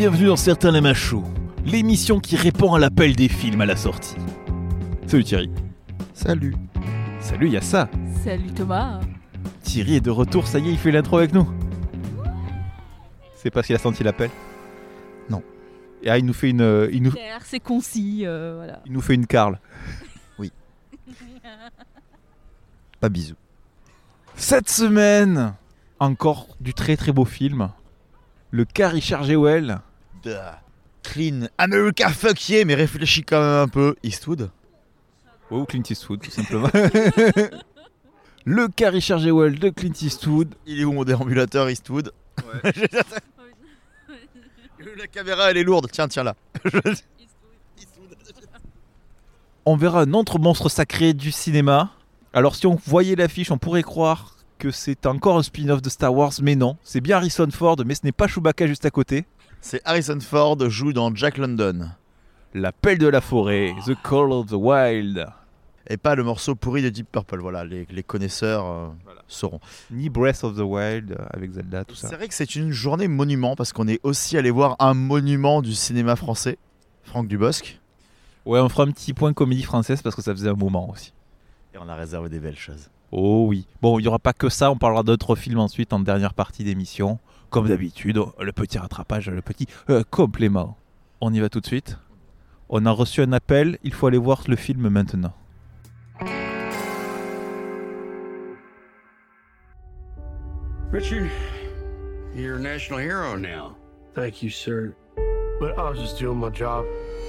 bienvenue dans Certains l'aiment à chaud, l'émission qui répond à l'appel des films à la sortie. Salut Thierry. Salut. Salut Yassa. Salut Thomas. Thierry est de retour, ça y est, il fait l'intro avec nous. C'est parce qu'il a senti l'appel? Non. Et il nous fait une... Clair, c'est concis, voilà. Il nous fait une Carl. Oui. Pas bisous. Cette semaine, encore du très très beau film. Le cas Richard Jewell. Clean America fuck yeah, mais réfléchis quand même un peu. Eastwood. Ou Clint Eastwood, tout simplement. Le cas Richard Jewell de Clint Eastwood. Il est où mon déambulateur Eastwood? Ouais. La caméra elle est lourde, tiens là. On verra un autre monstre sacré du cinéma. Alors si on voyait l'affiche, on pourrait croire que c'est encore un spin-off de Star Wars, mais non. C'est bien Harrison Ford, mais ce n'est pas Chewbacca juste à côté. C'est Harrison Ford, joue dans Jack London. L'appel de la forêt, The Call of the Wild. Et pas le morceau pourri de Deep Purple, voilà, les connaisseurs sauront. Ni Breath of the Wild avec Zelda, tout ça. C'est vrai que c'est une journée monument, parce qu'on est aussi allé voir un monument du cinéma français, Franck Dubosc. Ouais, on fera un petit point comédie française, parce que ça faisait un moment aussi. Et on a réservé des belles choses. Oh oui. Bon, il n'y aura pas que ça, on parlera d'autres films ensuite en dernière partie d'émission. Comme d'habitude, le petit rattrapage, le petit complément. On y va tout de suite. On a reçu un appel, il faut aller voir le film maintenant. Richard, you're a national hero now. Thank you, sir. But I was just doing my job.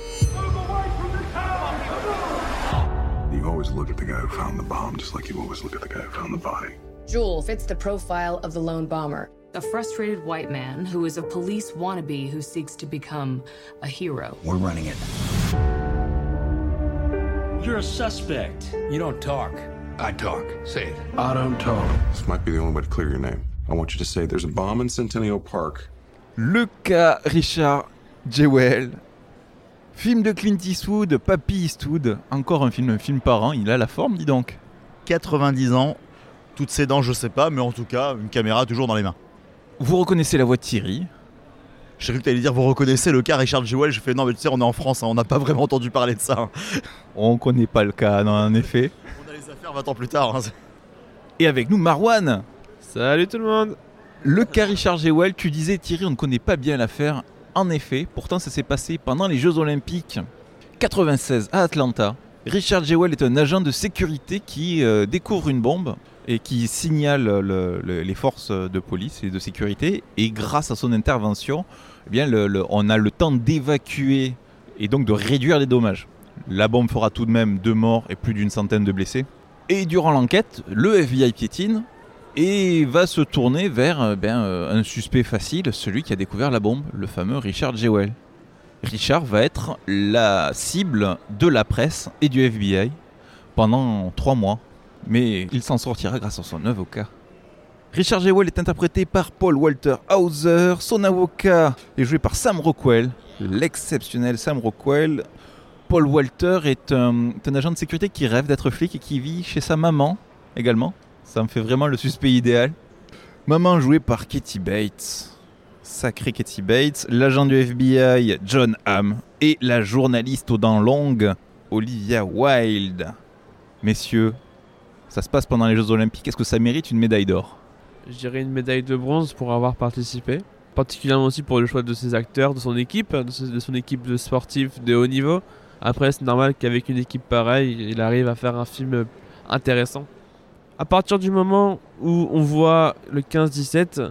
You always look at the guy who found the bomb, just like you always look at the guy who found the body. Jewel fits the profile of the lone bomber. A frustrated white man who is a police wannabe who seeks to become a hero. We're running it. You're a suspect. You don't talk. I talk. Say it. I don't talk. This might be the only way to clear your name. I want you to say there's a bomb in Centennial Park. Le cas Richard Jewell. Film de Clint Eastwood, Papy Eastwood. Encore un film par an, il a la forme, dis donc. 90 ans, toutes ses dents je sais pas, mais en tout cas, une caméra toujours dans les mains. Vous reconnaissez la voix de Thierry. J'ai cru que t'allais dire vous reconnaissez le cas Richard Jewell. J'ai fait non mais tu sais on est en France, hein, on n'a pas vraiment entendu parler de ça. Hein. On connaît pas le cas, non, en effet. On a les affaires 20 ans plus tard. Hein. Et avec nous Marwan. Salut tout le monde. Le cas Richard Jewell, tu disais Thierry, on ne connaît pas bien l'affaire. En effet, pourtant ça s'est passé pendant les Jeux Olympiques 96 à Atlanta. Richard Jewell est un agent de sécurité qui découvre une bombe et qui signale les forces de police et de sécurité. Et grâce à son intervention, eh bien, on a le temps d'évacuer et donc de réduire les dommages. La bombe fera tout de même 2 morts et plus d'une centaine de blessés. Et durant l'enquête, le FBI piétine et va se tourner vers un suspect facile, celui qui a découvert la bombe, le fameux Richard Jewell. Richard va être la cible de la presse et du FBI pendant 3 mois. Mais il s'en sortira grâce à son avocat. Richard Jewell est interprété par Paul Walter Hauser. Son avocat est joué par Sam Rockwell, l'exceptionnel Sam Rockwell. Paul Walter est un agent de sécurité qui rêve d'être flic et qui vit chez sa maman également. Ça me fait vraiment le suspect idéal. Maman jouée par Kathy Bates. Sacré Kathy Bates. L'agent du FBI, John Hamm. Et la journaliste aux dents longues, Olivia Wilde. Messieurs, ça se passe pendant les Jeux Olympiques. Est-ce que ça mérite une médaille d'or ? Je dirais une médaille de bronze pour avoir participé. Particulièrement aussi pour le choix de ses acteurs, de son équipe, de son équipe de sportifs de haut niveau. Après, c'est normal qu'avec une équipe pareille, il arrive à faire un film intéressant. À partir du moment où on voit le 15-17,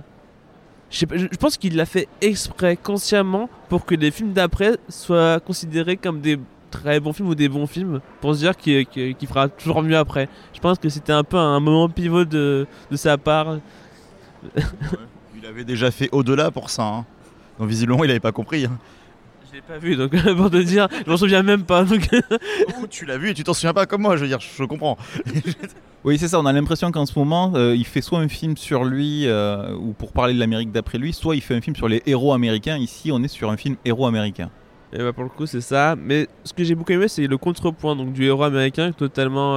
je pense qu'il l'a fait exprès, consciemment, pour que les films d'après soient considérés comme des très bons films ou des bons films, pour se dire qu'il fera toujours mieux après. Je pense que c'était un peu un moment pivot de sa part. Ouais, il avait déjà fait au-delà pour ça. Hein. Donc visiblement, il n'avait pas compris. Hein. Je l'ai pas vu, donc pour te dire, je m'en souviens même pas. Donc... Oh, tu l'as vu et tu t'en souviens pas comme moi, je veux dire, je comprends. Oui, c'est ça, on a l'impression qu'en ce moment, il fait soit un film sur lui, ou pour parler de l'Amérique d'après lui, soit il fait un film sur les héros américains. Ici, on est sur un film héros américain. Et bah pour le coup, c'est ça. Mais ce que j'ai beaucoup aimé, c'est le contrepoint donc, du héros américain, totalement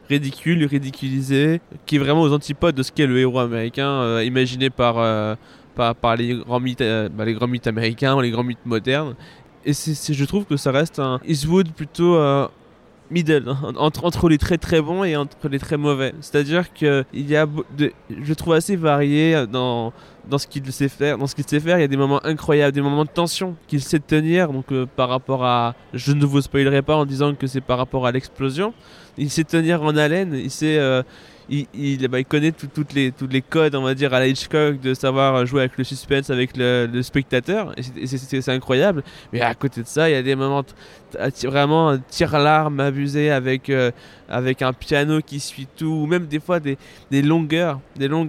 ridiculisé, qui est vraiment aux antipodes de ce qu'est le héros américain, imaginé par par les grands mythes américains ou les grands mythes modernes. Et je trouve que ça reste un Eastwood plutôt middle, entre les très très bons et entre les très mauvais. C'est-à-dire que je le trouve assez varié dans ce qu'il sait faire. Dans ce qu'il sait faire, il y a des moments incroyables, des moments de tension qu'il sait tenir. Donc par rapport à, je ne vous spoilerai pas en disant que c'est par rapport à l'explosion. Il sait tenir en haleine, il sait. Il connaît tous les codes, on va dire, à la Hitchcock, de savoir jouer avec le suspense, avec le spectateur, et c'est incroyable. Mais à côté de ça, il y a des moments vraiment tire-larme abusés avec un piano qui suit tout, ou même des fois des longueurs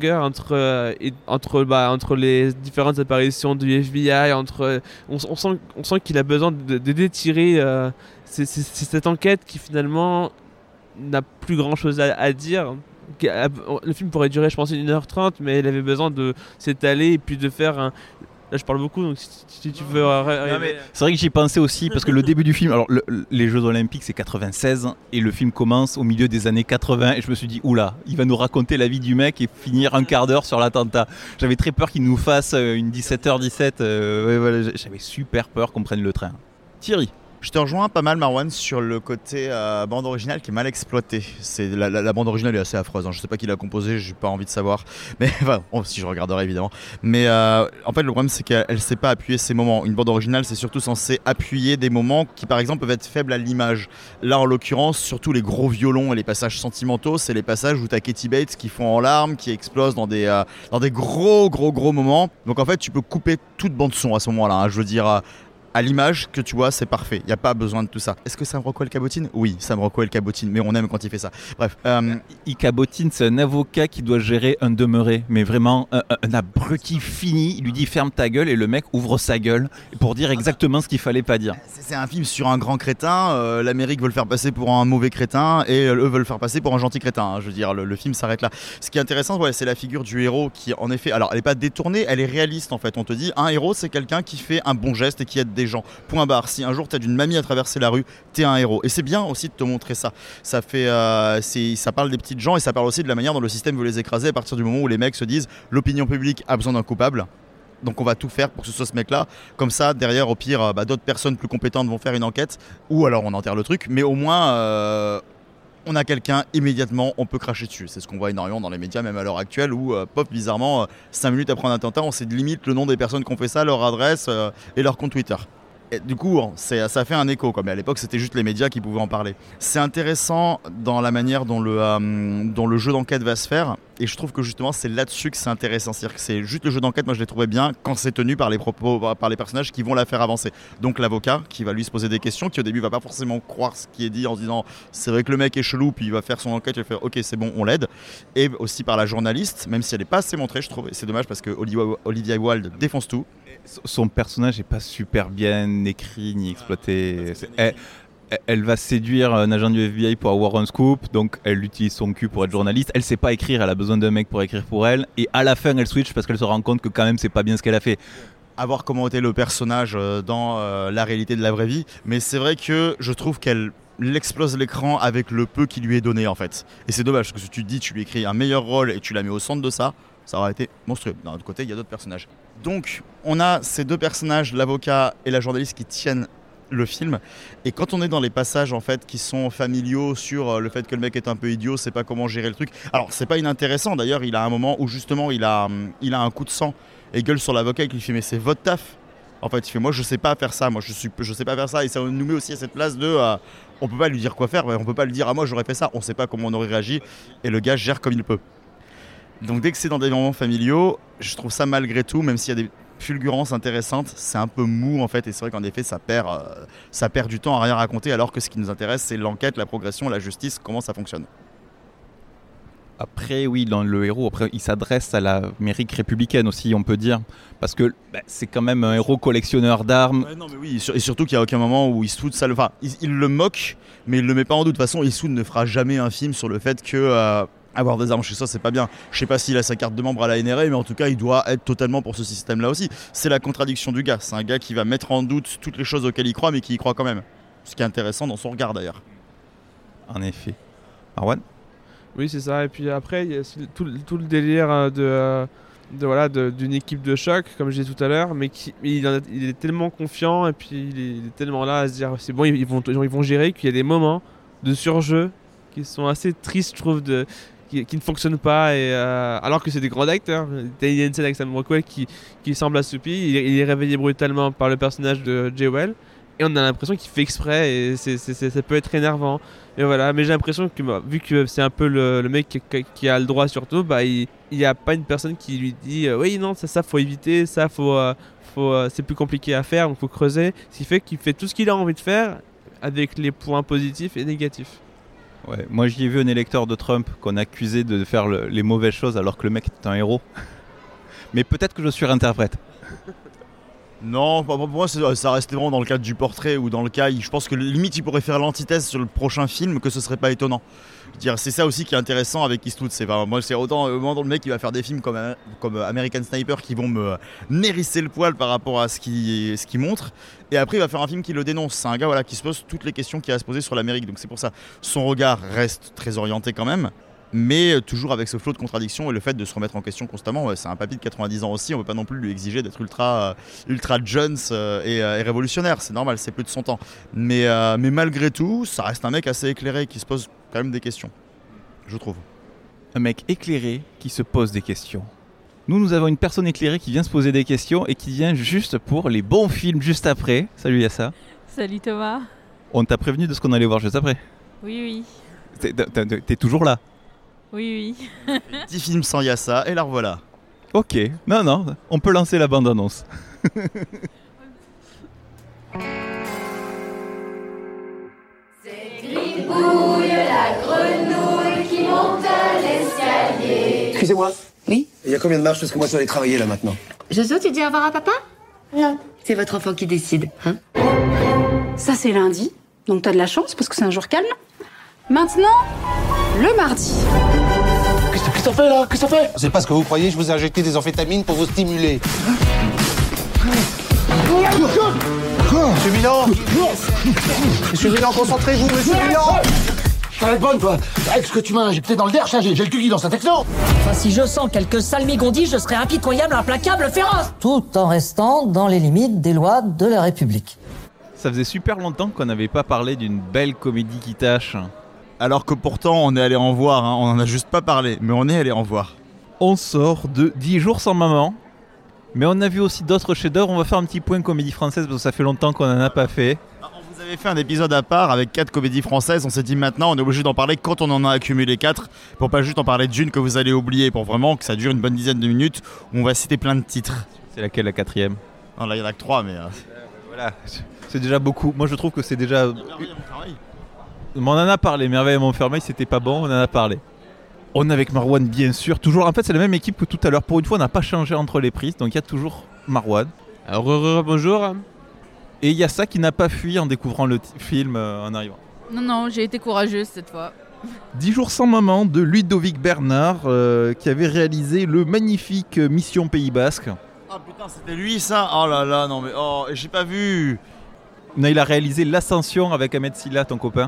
entre les différentes apparitions du FBI, on sent qu'il a besoin d'étirer c'est cette enquête qui finalement n'a plus grand chose à dire. Le film pourrait durer, je pense, 1h30, mais il avait besoin de s'étaler et puis de faire un. Là, je parle beaucoup, donc si tu veux. C'est vrai que j'y pensais aussi, parce que le début du film, alors les Jeux Olympiques c'est 96, et le film commence au milieu des années 80, et je me suis dit, oula, il va nous raconter la vie du mec et finir un quart d'heure sur l'attentat. J'avais très peur qu'il nous fasse une 17h17, voilà, j'avais super peur qu'on prenne le train. Thierry. Je te rejoins pas mal, Marwan, sur le côté bande originale qui est mal exploitée. La bande originale est assez affreuse, hein. Je sais pas qui l'a composée, j'ai pas envie de savoir. Mais enfin, si je regarderai évidemment. Mais en fait, le problème c'est qu'elle sait pas appuyer ses moments. Une bande originale, c'est surtout censé appuyer des moments qui, par exemple, peuvent être faibles à l'image. Là, en l'occurrence, surtout les gros violons et les passages sentimentaux, c'est les passages où t'as Katie Bates qui fond en larmes, qui explose dans des gros moments. Donc en fait, tu peux couper toute bande son à ce moment-là, hein. Je veux dire. À l'image que tu vois, c'est parfait. Il n'y a pas besoin de tout ça. Est-ce que Sam Rockwell cabotine ? Oui, Sam Rockwell cabotine, mais on aime quand il fait ça. Bref. Il cabotine, c'est un avocat qui doit gérer un demeuré, mais vraiment un abruti fini. Il lui dit ferme ta gueule et le mec ouvre sa gueule pour dire exactement ce qu'il fallait pas dire. C'est un film sur un grand crétin. L'Amérique veut le faire passer pour un mauvais crétin et eux veulent le faire passer pour un gentil crétin, hein. Je veux dire, le film s'arrête là. Ce qui est intéressant, c'est la figure du héros qui, en effet, alors elle n'est pas détournée, elle est réaliste en fait. On te dit, un héros, c'est quelqu'un qui fait un bon geste et qui aide des gens. Point barre. Si un jour t'as d'une mamie à traverser la rue, t'es un héros. Et c'est bien aussi de te montrer ça. Ça parle des petites gens et ça parle aussi de la manière dont le système veut les écraser à partir du moment où les mecs se disent l'opinion publique a besoin d'un coupable. Donc on va tout faire pour que ce soit ce mec-là. Comme ça, derrière, au pire, d'autres personnes plus compétentes vont faire une enquête. Ou alors on enterre le truc. Mais au moins, on a quelqu'un, immédiatement, on peut cracher dessus. C'est ce qu'on voit énormément dans les médias, même à l'heure actuelle, où, bizarrement, 5 minutes après un attentat, on sait de limite le nom des personnes qui ont fait ça, leur adresse et leur compte Twitter. Et du coup, ça fait un écho, mais à l'époque, c'était juste les médias qui pouvaient en parler. C'est intéressant dans la manière dont le jeu d'enquête va se faire, et je trouve que justement, c'est là-dessus que c'est intéressant. C'est-à-dire que c'est juste le jeu d'enquête, moi je l'ai trouvé bien quand c'est tenu par les personnages qui vont la faire avancer. Donc l'avocat qui va lui se poser des questions, qui au début va pas forcément croire ce qui est dit en se disant c'est vrai que le mec est chelou, puis il va faire son enquête, il va faire ok c'est bon, on l'aide. Et aussi par la journaliste, même si elle n'est pas assez montrée, je trouve, et c'est dommage parce que Olivia Wilde défonce tout. Son personnage n'est pas super bien écrit ni exploité. Elle va séduire un agent du FBI pour avoir un scoop, donc elle utilise son cul pour être journaliste. Elle sait pas écrire, elle a besoin d'un mec pour écrire pour elle. Et à la fin, elle switch parce qu'elle se rend compte que quand même c'est pas bien ce qu'elle a fait. À voir comment était le personnage dans la réalité de la vraie vie, mais c'est vrai que je trouve qu'elle explose l'écran avec le peu qui lui est donné en fait. Et c'est dommage parce que si tu te dis tu lui écris un meilleur rôle et tu la mets au centre de ça aurait été monstrueux. D'un autre côté, il y a d'autres personnages. Donc, on a ces deux personnages, l'avocat et la journaliste, qui tiennent le film. Et quand on est dans les passages en fait qui sont familiaux sur le fait que le mec est un peu idiot, sait pas comment gérer le truc. Alors, c'est pas inintéressant. D'ailleurs, il a un moment où justement il a un coup de sang et gueule sur l'avocat et qui lui fait mais c'est votre taf. En fait, il fait moi je sais pas faire ça, je sais pas faire ça, et ça nous met aussi à cette place de on peut pas lui dire quoi faire, on peut pas lui dire moi j'aurais fait ça, on sait pas comment on aurait réagi et le gars gère comme il peut. Donc dès que c'est dans des moments familiaux, je trouve ça malgré tout, même s'il y a des fulgurances intéressantes, c'est un peu mou en fait, et c'est vrai qu'en effet ça perd du temps à rien raconter, alors que ce qui nous intéresse c'est l'enquête, la progression, la justice, comment ça fonctionne. Après, oui, dans le héros, il s'adresse à l'Amérique républicaine aussi, on peut dire, parce que c'est quand même un héros collectionneur d'armes. Ouais, non, mais oui, et surtout qu'il n'y a aucun moment où Eastwood, il le moque, mais il le met pas en doute. De toute façon, Eastwood ne fera jamais un film sur le fait que avoir des armes chez soi, c'est pas bien. Je sais pas s'il a sa carte de membre à la NRA, mais en tout cas, il doit être totalement pour ce système-là aussi. C'est la contradiction du gars. C'est un gars qui va mettre en doute toutes les choses auxquelles il croit, mais qui y croit quand même. Ce qui est intéressant dans son regard d'ailleurs. En effet. Marwan ? Oui, c'est ça. Et puis après, il y a tout le délire d'une équipe de choc, comme je disais tout à l'heure, mais il est tellement confiant et puis il est tellement là à se dire c'est bon, ils vont gérer, qu'il y a des moments de surjeu qui sont assez tristes, je trouve, qui ne fonctionnent pas, et, alors que c'est des grands acteurs. Il y a une scène avec Sam Rockwell qui semble assoupi, il est réveillé brutalement par le personnage de Jewel, et on a l'impression qu'il fait exprès, et ça peut être énervant. Et voilà, mais j'ai l'impression que vu que c'est un peu le mec qui a le droit surtout, il n'y a pas une personne qui lui dit oui non ça faut éviter, ça c'est plus compliqué à faire, donc faut creuser. Ce qui fait qu'il fait tout ce qu'il a envie de faire avec les points positifs et négatifs. Ouais, moi j'y ai vu un électeur de Trump qu'on accusait de faire les mauvaises choses alors que le mec est un héros. Mais peut-être que je surinterprète. Non, pour moi ça restait vraiment dans le cadre du portrait, ou dans le cas, je pense que limite il pourrait faire l'antithèse sur le prochain film, que ce serait pas étonnant. Je veux dire, c'est ça aussi qui est intéressant avec Eastwood. Moi c'est autant au moment où le mec il va faire des films comme American Sniper qui vont me nérisser le poil par rapport à ce qu'il montre, et après il va faire un film qui le dénonce. C'est un gars qui se pose toutes les questions qu'il a à se poser sur l'Amérique, donc c'est pour ça son regard reste très orienté quand même, mais toujours avec ce flot de contradictions et le fait de se remettre en question constamment. Ouais, c'est un papy de 90 ans aussi, on ne peut pas non plus lui exiger d'être ultra Jones et révolutionnaire, c'est normal, c'est plus de son temps. Mais malgré tout, ça reste un mec assez éclairé qui se pose quand même des questions, je trouve. Un mec éclairé qui se pose des questions. Nous avons une personne éclairée qui vient se poser des questions et qui vient juste pour les bons films juste après. Salut Yassa. Salut Thomas. On t'a prévenu de ce qu'on allait voir juste après. Oui. T'es toujours là. Oui. 10 films sans Yassa, et la revoilà. Ok, non, on peut lancer la bande-annonce. C'est Gribouille, la grenouille qui monte l'escalier. Excusez-moi. Oui. Il y a combien de marches parce que moi je dois aller travailler là maintenant? Jojo, tu dis au revoir à papa? Non. C'est votre enfant qui décide, hein? Ça c'est lundi, donc t'as de la chance parce que c'est un jour calme. Maintenant, le mardi. Qu'est-ce que t'en fais là? Qu'est-ce que t'en fais? C'est pas ce que vous croyez, je vous ai injecté des amphétamines pour vous stimuler. Monsieur Milan! Monsieur Milan, concentrez-vous, monsieur Milan! T'as la bonne, toi! Avec ce que tu m'as injecté dans le derche, j'ai le cul qui dans sa texto! Enfin, si je sens quelques salmigondis, je serai impitoyable, implacable, féroce! Tout en restant dans les limites des lois de la République. Ça faisait super longtemps qu'on n'avait pas parlé d'une belle comédie qui tâche. Alors que pourtant on est allé en voir, on en a juste pas parlé, mais on est allé en voir. On sort de 10 jours sans maman, mais on a vu aussi d'autres chefs-d'œuvre. On va faire un petit point comédie française parce que ça fait longtemps qu'on en a pas fait. On vous avait fait un épisode à part avec 4 comédies françaises, on s'est dit maintenant on est obligé d'en parler quand on en a accumulé 4, pour pas juste en parler d'une que vous allez oublier, pour vraiment que ça dure une bonne dizaine de minutes où on va citer plein de titres. C'est laquelle, la 4e? Non, là il y en a que 3, mais... Voilà, c'est déjà beaucoup. Moi je trouve que c'est déjà... On en a parlé, Merveille à Montfermeil, c'était pas bon, on en a parlé. On est avec Marwan, bien sûr, toujours. En fait, c'est la même équipe que tout à l'heure. Pour une fois, on n'a pas changé entre les prises, donc il y a toujours Marwan. Alors, bonjour. Et il y a ça qui n'a pas fui en découvrant le film en arrivant. Non, j'ai été courageuse cette fois. 10 jours sans maman de Ludovic Bernard, qui avait réalisé le magnifique Mission Pays Basque. Ah putain, c'était lui ça? Oh là là, non mais j'ai pas vu. Non, il a réalisé L'Ascension avec Ahmed Silla, ton copain.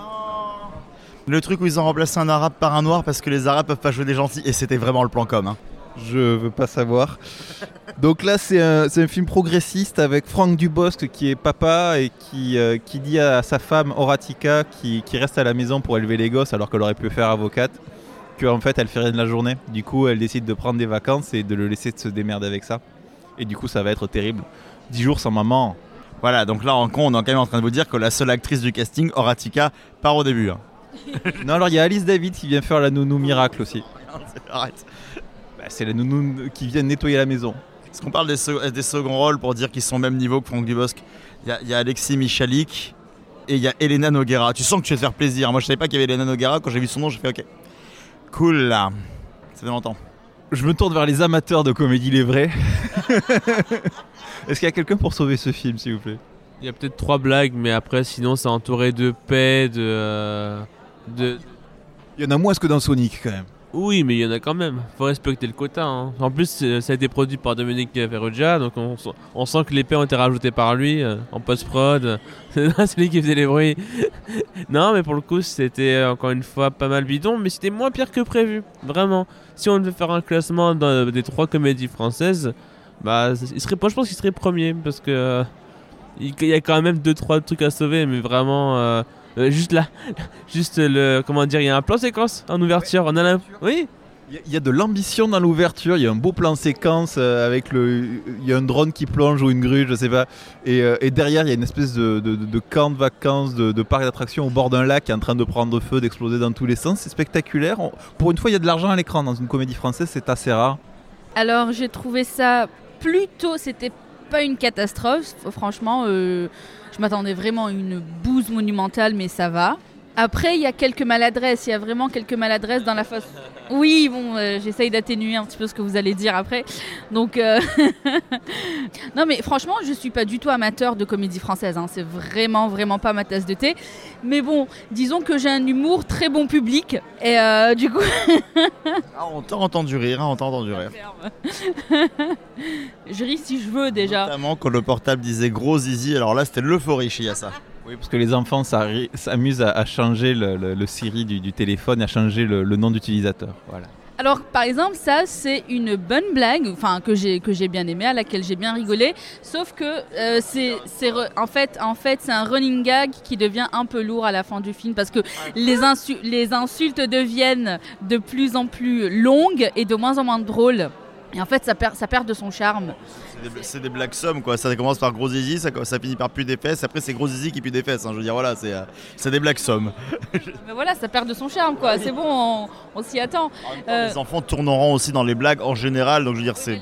Le truc où ils ont remplacé un arabe par un noir parce que les arabes peuvent pas jouer des gentils, et c'était vraiment le plan com. Hein. Je veux pas savoir. Donc là c'est un film progressiste avec Franck Dubosc qui est papa et qui dit à sa femme Horatica qui reste à la maison pour élever les gosses alors qu'elle aurait pu faire avocate, qu'en fait elle fait rien de la journée. Du coup elle décide de prendre des vacances et de le laisser se démerder avec ça. Et du coup ça va être terrible. 10 jours sans maman. Voilà, donc là on est quand même en train de vous dire que la seule actrice du casting, Horatica, part au début. Hein. Non, alors il y a Alice David qui vient faire la nounou miracle aussi. Arrête. C'est la nounou qui vient nettoyer la maison. Est-ce qu'on parle des seconds rôles pour dire qu'ils sont au même niveau que Franck Dubosc? Il y a Alexis Michalik et il y a Elena Noguera. Tu sens que tu vas te faire plaisir. Moi je savais pas qu'il y avait Elena Noguera. Quand j'ai vu son nom, j'ai fait ok. Cool là. Ça fait longtemps. Je me tourne vers les amateurs de comédie les vrais. Est-ce qu'il y a quelqu'un pour sauver ce film, s'il vous plaît? Il y a peut-être 3 blagues, mais après sinon c'est entouré de paix, Il y en a moins que dans Sonic quand même. Oui, mais il y en a quand même. Faut respecter le quota. Hein. En plus, ça a été produit par Dominique Ferrugia, donc on sent que les paix ont été rajoutées par lui en post-prod. C'est lui qui faisait les bruits. Non, mais pour le coup, c'était encore une fois pas mal bidon, mais c'était moins pire que prévu. Vraiment. Si on devait faire un classement des 3 comédies françaises, bah, je pense qu'il serait premier, parce que il y a quand même 2-3 trucs à sauver, mais vraiment... juste le comment dire, il y a un plan séquence en ouverture, on a oui, il y a de l'ambition dans l'ouverture, il y a un beau plan séquence avec il y a un drone qui plonge ou une grue, je sais pas, et derrière il y a une espèce de camp de vacances, de parc d'attractions au bord d'un lac qui est en train de prendre feu, d'exploser dans tous les sens. C'est spectaculaire. Pour une fois il y a de l'argent à l'écran dans une comédie française, c'est assez rare. Alors j'ai trouvé ça plutôt, c'était pas une catastrophe, franchement. Je m'attendais vraiment à une bouse monumentale, mais ça va. Après, il y a quelques maladresses. Il y a vraiment quelques maladresses dans la façon... Oui, bon, j'essaye d'atténuer un petit peu ce que vous allez dire après. Donc, non, mais franchement, je suis pas du tout amateur de comédie française. Hein. C'est vraiment, vraiment pas ma tasse de thé. Mais bon, disons que j'ai un humour très bon public. Et du coup... on t'a entendu rire, on t'a entendu rire. Je ris si je veux, déjà. Notamment quand le portable disait gros zizi. Alors là, c'était l'euphorie chez Yassa. Oui, parce que les enfants s'amusent à changer le Siri du téléphone, à changer le nom d'utilisateur. Voilà. Alors, par exemple, ça, c'est une bonne blague, enfin que j'ai bien aimée, à laquelle j'ai bien rigolé. Sauf que en fait, c'est un running gag qui devient un peu lourd à la fin du film parce que les insultes deviennent de plus en plus longues et de moins en moins drôles. Et en fait, ça perd de son charme. C'est des blagues sommes, quoi. Ça commence par gros zizi, ça finit par plus des fesses. Après, c'est gros zizi qui pue des fesses. Hein. Je veux dire, voilà, c'est des blagues sommes. Mais voilà, ça perd de son charme, quoi. C'est bon, on s'y attend. Les enfants tourneront aussi dans les blagues en général. Donc, je veux dire, c'est...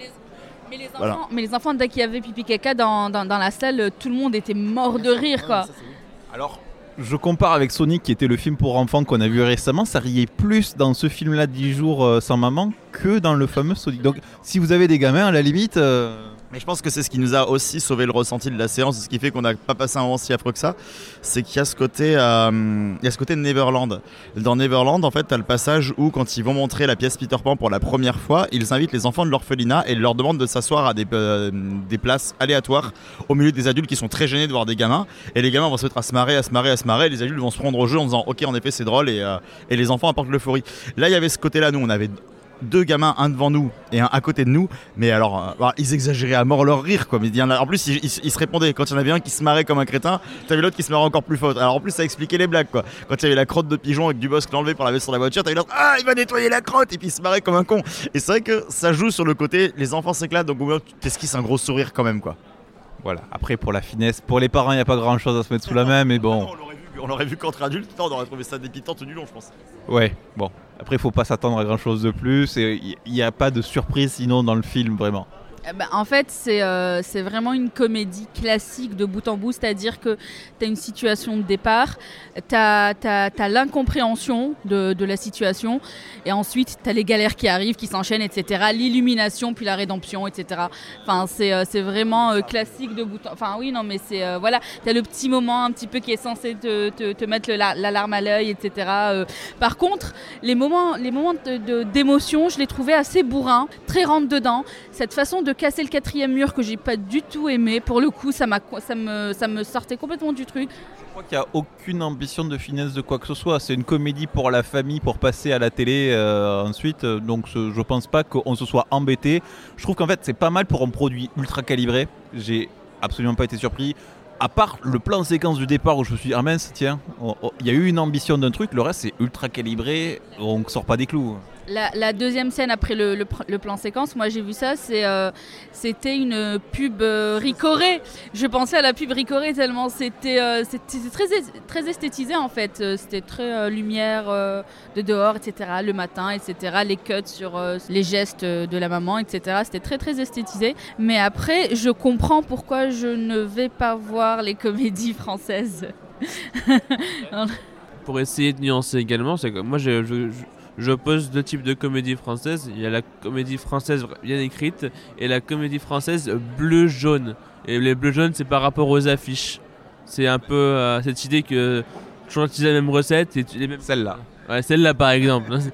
Mais les enfants, dès qu'il y avait pipi caca dans la salle, tout le monde était mort de rire, quoi. Alors... Je compare avec Sonic, qui était le film pour enfants qu'on a vu récemment. Ça riait plus dans ce film-là 10 jours sans maman que dans le fameux Sonic. Donc si vous avez des gamins, à la limite... Mais je pense que c'est ce qui nous a aussi sauvé le ressenti de la séance, ce qui fait qu'on n'a pas passé un moment si affreux que ça. C'est qu'il y a ce côté, Neverland. Dans Neverland, en fait, t'as le passage où, quand ils vont montrer la pièce Peter Pan pour la première fois, ils invitent les enfants de l'orphelinat et leur demandent de s'asseoir à des places aléatoires au milieu des adultes qui sont très gênés de voir des gamins. Et les gamins vont se mettre à se marrer. Et les adultes vont se prendre au jeu en disant ok, en effet, c'est drôle, et les enfants apportent l'euphorie. Là, il y avait ce côté-là. Nous, on avait 2 gamins, un devant nous et un à côté de nous, mais alors ils exagéraient à mort leur rire, quoi. Mais en plus ils se répondaient. Quand il y en avait un qui se marrait comme un crétin, t'avais l'autre qui se marrait encore plus fort. Alors en plus ça expliquait les blagues, quoi. Quand il y avait la crotte de pigeon avec Dubosc l'enlever pour la mettre sur la voiture, t'avais l'autre il va nettoyer la crotte, et puis il se marrait comme un con. Et c'est vrai que ça joue sur le côté les enfants s'éclatent, donc au moins t'esquisses un gros sourire quand même, quoi. Voilà. Après, pour la finesse, pour les parents, il n'y a pas grand chose à se mettre sous la main, mais bon. On l'aurait vu qu'entre adultes, on aurait trouvé ça dépitant tout du long, je pense. Ouais, bon. Après, il faut pas s'attendre à grand chose de plus. Il n'y a pas de surprise sinon dans le film, vraiment. En fait, c'est vraiment une comédie classique de bout en bout, c'est-à-dire que tu as une situation de départ, tu as l'incompréhension de la situation, et ensuite tu as les galères qui arrivent, qui s'enchaînent, etc. L'illumination, puis la rédemption, etc. Enfin, c'est vraiment classique de bout en bout. Enfin, oui, non, mais c'est... voilà, tu as le petit moment un petit peu qui est censé te mettre la larme à l'œil, etc. Par contre, les moments d'émotion, je les trouvais assez bourrins, très rentre-dedans. Cette façon de casser le 4e mur que j'ai pas du tout aimé, pour le coup ça me sortait complètement du truc. Je crois qu'il n'y a aucune ambition de finesse de quoi que ce soit, c'est une comédie pour la famille, pour passer à la télé ensuite, donc je pense pas qu'on se soit embêté. Je trouve qu'en fait c'est pas mal pour un produit ultra calibré, j'ai absolument pas été surpris. À part le plan séquence du départ où je me suis dit, ah mince, tiens, il y a eu une ambition d'un truc, le reste c'est ultra calibré, on ne sort pas des clous. La deuxième scène après le plan séquence, moi j'ai vu ça, c'était une pub Ricoré. Je pensais à la pub Ricoré tellement c'était très esthétisé en fait. C'était très lumière de dehors, etc. Le matin, etc. Les cuts sur les gestes de la maman, etc. C'était très très esthétisé. Mais après, je comprends pourquoi je ne vais pas voir les comédies françaises. Pour essayer de nuancer également, c'est que moi j'oppose 2 types de comédies françaises. Il y a la comédie française bien écrite et la comédie française bleu-jaune. Et les bleu-jaune, c'est par rapport aux affiches. C'est un peu cette idée que toujours utiliser la même recette et les mêmes... Celle-là. Ouais, celle-là par exemple.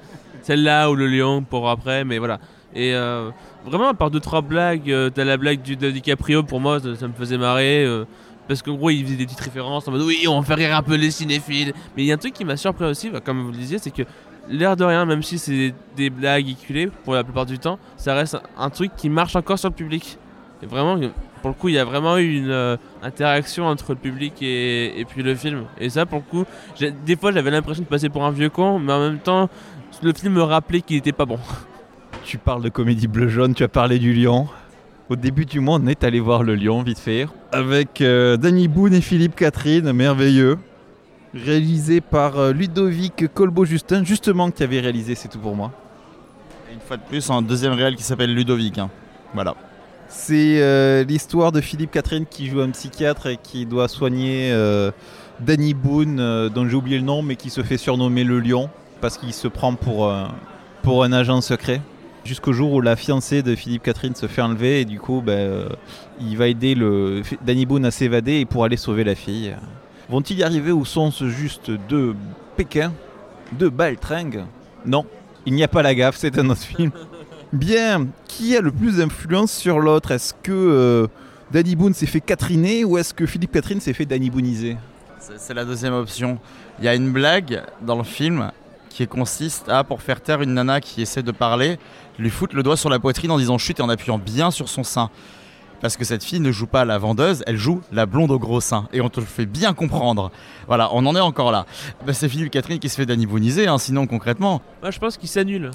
celle-là ou le lion pour après, mais voilà. Et vraiment, à part 2-3 blagues, t'as la blague de DiCaprio, pour moi, ça me faisait marrer. Parce qu'en gros, il faisait des petites références en mode oui, on va faire rire un peu les cinéphiles. Mais il y a un truc qui m'a surpris aussi, comme vous le disiez, c'est que l'air de rien, même si c'est des blagues éculées pour la plupart du temps, ça reste un truc qui marche encore sur le public. Et vraiment, pour le coup, il y a vraiment eu une interaction entre le public et puis le film. Et ça, pour le coup, des fois, j'avais l'impression de passer pour un vieux con, mais en même temps, le film me rappelait qu'il était pas bon. Tu parles de comédie bleu-jaune, tu as parlé du Lion. Au début du mois, on est allé voir le Lion, vite fait, avec Danny Boone et Philippe Catherine, merveilleux. Réalisé par Ludovic Colbeau-Justin, justement, qui avait réalisé C'est tout pour moi. Et une fois de plus, un deuxième réal qui s'appelle Ludovic. Voilà. C'est l'histoire de Philippe Catherine qui joue un psychiatre et qui doit soigner Danny Boone, dont j'ai oublié le nom, mais qui se fait surnommer le Lion, parce qu'il se prend pour un agent secret. Jusqu'au jour où la fiancée de Philippe Catherine se fait enlever et du coup il va aider Danny Boone à s'évader et pour aller sauver la fille. Vont-ils y arriver ou sont-ce juste deux Pékins, deux baltringues ? Non, il n'y a pas la gaffe, c'est un autre film. Bien, qui a le plus d'influence sur l'autre ? Est-ce que Danny Boone s'est fait Catheriner ou est-ce que Philippe Catherine s'est fait Danny Booniser ? C'est la deuxième option. Il y a une blague dans le film qui consiste à, pour faire taire une nana qui essaie de parler, lui foutre le doigt sur la poitrine en disant chut et en appuyant bien sur son sein. Parce que cette fille ne joue pas la vendeuse, elle joue la blonde au gros sein. Et on te le fait bien comprendre. Voilà, on en est encore là. C'est Philippe Catherine qui se fait Danny Booniser, sinon concrètement. Moi je pense qu'il s'annule.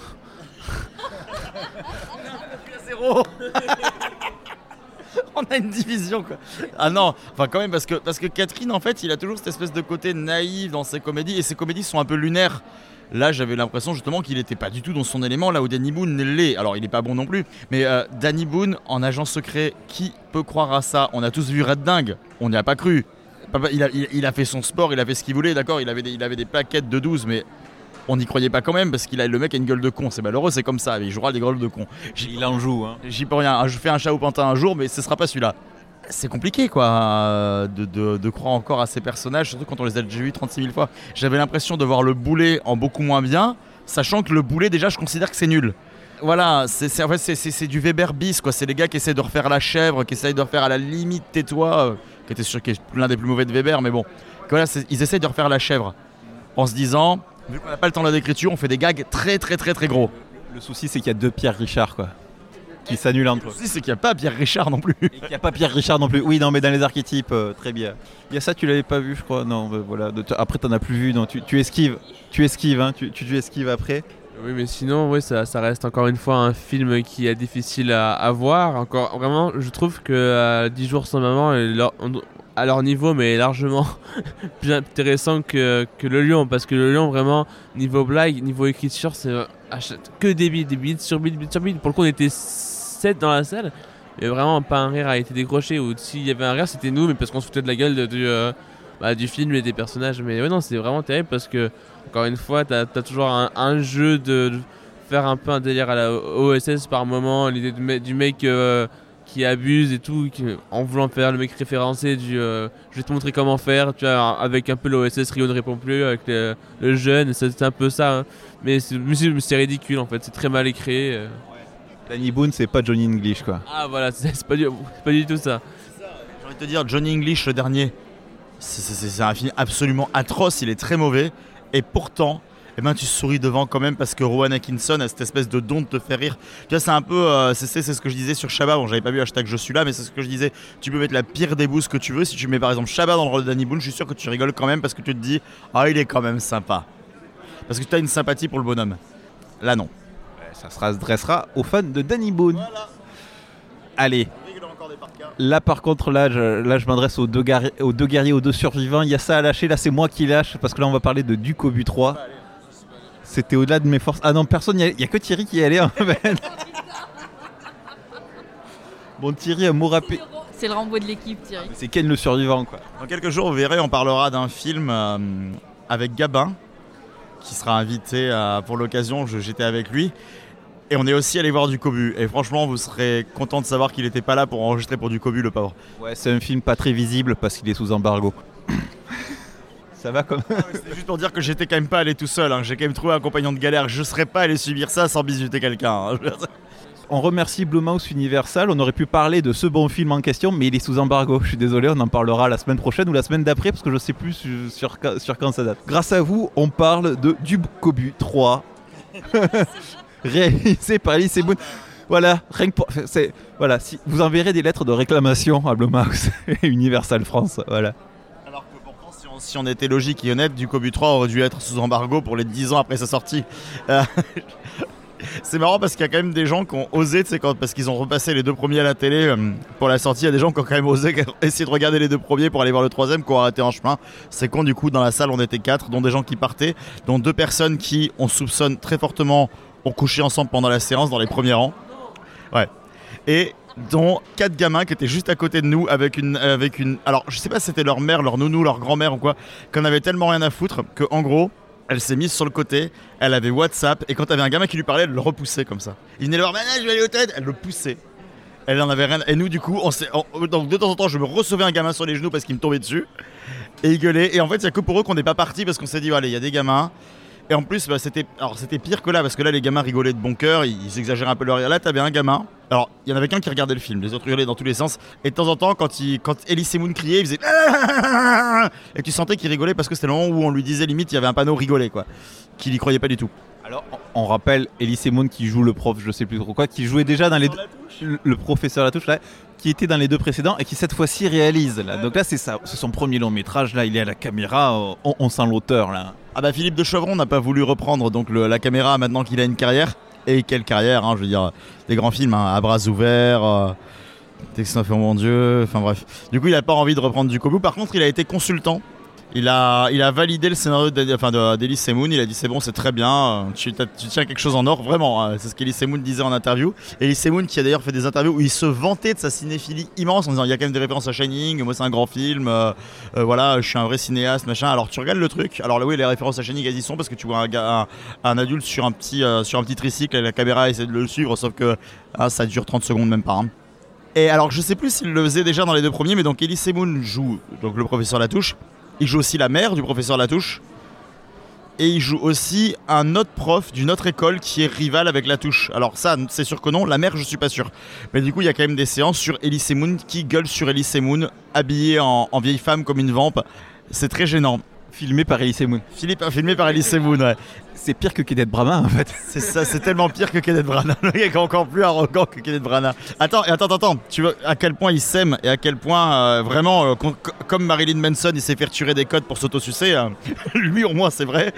On a une division quoi. Ah non, enfin quand même parce que Catherine en fait, il a toujours cette espèce de côté naïf dans ses comédies et ses comédies sont un peu lunaires. Là, j'avais l'impression justement qu'il n'était pas du tout dans son élément, là où Danny Boone l'est. Alors, il n'est pas bon non plus, mais Danny Boone en agent secret, qui peut croire à ça ? On a tous vu Red Dingue, on n'y a pas cru. Il a fait son sport, il a fait ce qu'il voulait, d'accord, il avait des plaquettes de 12, mais on n'y croyait pas quand même parce le mec a une gueule de con. C'est malheureux, c'est comme ça, il jouera des gueules de con. Il en joue, hein. J'y peux rien. Je fais un chat au pantin un jour, mais ce sera pas celui-là. C'est compliqué quoi de croire encore à ces personnages, surtout quand on les a déjà vus 36 000 fois. J'avais l'impression de voir le Boulet en beaucoup moins bien, sachant que le Boulet déjà je considère que c'est nul. Voilà, c'est du Weber bis quoi, c'est les gars qui essaient de refaire la chèvre, qui essayent de refaire à la limite Tais-toi, qui était sûr qui est l'un des plus mauvais de Weber, mais bon. Voilà, ils essayent de refaire la chèvre en se disant, vu qu'on n'a pas le temps de d'écriture, on fait des gags très très très très gros. Le souci c'est qu'il y a deux Pierre Richard quoi. Qui s'annule entre eux. Le souci c'est qu'il n'y a pas Pierre Richard non plus. Et qu'il n'y a pas Pierre Richard non plus. Oui, non, mais dans les archétypes, très bien. Il y a ça, tu l'avais pas vu, je crois. Non, voilà. Après, t'en as plus vu. Non, tu esquives. Tu esquives, hein. Tu esquives après. Oui, mais sinon, oui, ça reste encore une fois un film qui est difficile à voir. Encore, vraiment, je trouve que 10 jours sans maman, à leur niveau, mais largement plus intéressant que le Lion. Parce que le Lion, vraiment, niveau blague, niveau écriture, c'est que des bits sur bits. Pour le coup, on était 7 dans la salle. Et vraiment, pas un rire a été décroché. Ou s'il y avait un rire, c'était nous, mais parce qu'on se foutait de la gueule du film et des personnages. Mais ouais, non, c'est vraiment terrible parce que, encore une fois, t'as toujours un jeu de faire un peu un délire à la OSS par moment. L'idée du mec qui abuse et tout, en voulant faire le mec référencé je vais te montrer comment faire, tu vois, avec un peu l'OSS, Rio ne répond plus, avec le jeune, c'est un peu ça, hein. Mais c'est ridicule en fait, c'est très mal écrit. Danny Boone, c'est pas Johnny English quoi. Ah voilà, c'est pas du tout ça. J'ai envie de te dire, Johnny English le dernier, c'est un film absolument atroce, il est très mauvais, et pourtant tu souris devant quand même parce que Rowan Atkinson a cette espèce de don de te faire rire. Tu vois, c'est un peu, c'est ce que je disais sur Chabat. Bon, j'avais pas vu hashtag je suis là, mais c'est ce que je disais. Tu peux mettre la pire des bouses que tu veux. Si tu mets par exemple Chabat dans le rôle de Danny Boone, je suis sûr que tu rigoles quand même parce que tu te dis, il est quand même sympa. Parce que tu as une sympathie pour le bonhomme. Là, non. Ça se dressera aux fans de Danny Boone. Voilà. Allez. Là par contre, là je m'adresse aux deux guerriers, aux deux survivants. Il y a ça à lâcher. Là, c'est moi qui lâche parce que là, on va parler de Duc au but 3. C'était au-delà de mes forces. Ah non, personne, il n'y a que Thierry qui y allait. Bon, Thierry a mot râpé. C'est le Rambo de l'équipe, Thierry. C'est Ken le survivant, quoi. Dans quelques jours, vous verrez, on parlera d'un film avec Gabin, qui sera invité pour l'occasion. J'étais avec lui. Et on est aussi allé voir du Cobu. Et franchement, vous serez content de savoir qu'il n'était pas là pour enregistrer pour du Cobu, le pauvre. Ouais, c'est un film pas très visible parce qu'il est sous embargo. Ça va comme. C'est juste pour dire que j'étais quand même pas allé tout seul, hein. J'ai quand même trouvé un compagnon de galère. Je serais pas allé subir ça sans bisuter quelqu'un, hein. On remercie Blue Mouse Universal. On aurait pu parler de ce bon film en question, mais il est sous embargo. Je suis désolé, on en parlera la semaine prochaine ou la semaine d'après parce que je sais plus sur quand ça date. Grâce à vous, on parle de Du Cobu 3, réalisé par Elise Moon. Voilà, rien que pour, voilà, si vous enverrez des lettres de réclamation à Blue Mouse et Universal France, voilà. Alors que pourtant, si on était logique et honnête, Du Cobu 3 aurait dû être sous embargo pour les 10 ans après sa sortie. C'est marrant parce qu'il y a quand même des gens qui ont osé, parce qu'ils ont repassé les 2 premiers à la télé pour la sortie. Il y a des gens qui ont quand même osé essayer de regarder les 2 premiers pour aller voir le 3e, qui ont arrêté en chemin. C'est con, du coup, dans la salle, on était 4, dont des gens qui partaient, dont 2 personnes qui, on soupçonne très fortement, ont couché ensemble pendant la séance dans les premiers rangs. Ouais. Et dont 4 gamins qui étaient juste à côté de nous avec une. Alors, je sais pas si c'était leur mère, leur nounou, leur grand-mère ou quoi, qu'on avait tellement rien à foutre que, en gros, elle s'est mise sur le côté, elle avait WhatsApp, et quand t'avais un gamin qui lui parlait, elle le repoussait comme ça. Il venait le voir, je vais aller au toilette, elle le poussait. Elle en avait rien. Et nous, du coup, donc de temps en temps, je me recevais un gamin sur les genoux parce qu'il me tombait dessus, et il gueulait. Et en fait, il y a que pour eux qu'on n'est pas parti parce qu'on s'est dit, allez, il y a des gamins. Et en plus, c'était pire que là, parce que là, les gamins rigolaient de bon cœur, ils exagéraient un peu leur rire. Là, t'avais un gamin. Alors, il y en avait qu'un qui regardait le film, les autres hurlaient dans tous les sens. Et de temps en temps, quand Elise Moon criait, il faisait. Et tu sentais qu'il rigolait parce que c'était le moment où on lui disait limite, il y avait un panneau rigoler, quoi. Qu'il y croyait pas du tout. Alors, on rappelle Elise Moon qui joue le prof, je sais plus trop quoi, qui jouait déjà dans les le professeur Latouche, là, qui était dans les 2 précédents et qui cette fois-ci réalise. Là. Donc là, c'est son premier long métrage. Là, il est à la caméra, on sent l'auteur là. Ah bah Philippe de Chevron n'a pas voulu reprendre donc la caméra maintenant qu'il a une carrière. Et quelle carrière, hein, je veux dire, des grands films, hein, à bras ouverts, Texas fait mon Dieu, enfin bref. Du coup, il n'a pas envie de reprendre Du Cobu. Par contre, il a été consultant. Il a validé le scénario d'Elise Moon. Il a dit c'est bon, c'est très bien, tu tiens quelque chose en or, vraiment, hein. C'est ce qu'Elise Moon disait en interview. Elise Moon qui a d'ailleurs fait des interviews où il se vantait de sa cinéphilie immense en disant il y a quand même des références à Shining, moi c'est un grand film, voilà, je suis un vrai cinéaste, machin. Alors tu regardes le truc, alors là oui, les références à Shining elles y sont parce que tu vois un adulte sur un petit tricycle et la caméra essaie de le suivre, sauf que ça dure 30 secondes même pas, hein. Et alors je sais plus s'il le faisait déjà dans les 2 premiers, mais donc Elise Moon joue donc le professeur Latouche. Il joue aussi la mère du professeur Latouche. Et il joue aussi un autre prof d'une autre école qui est rival avec Latouche. Alors ça, c'est sûr que non. La mère, je suis pas sûr. Mais du coup, il y a quand même des séances sur Elise Moon qui gueule sur Elise Moon, habillée en vieille femme comme une vampe. C'est très gênant. Filmé par Elise Moon. Filmé par Elise Moon, ouais. C'est pire que Kenneth Branagh en fait. C'est ça, c'est tellement pire que Kenneth Branagh. Le gars est encore plus arrogant que Kenneth Branagh. Attends. Tu vois à quel point il s'aime et à quel point vraiment, comme Marilyn Manson, il s'est fait tirer des codes pour s'autosucer. Lui au moins c'est vrai.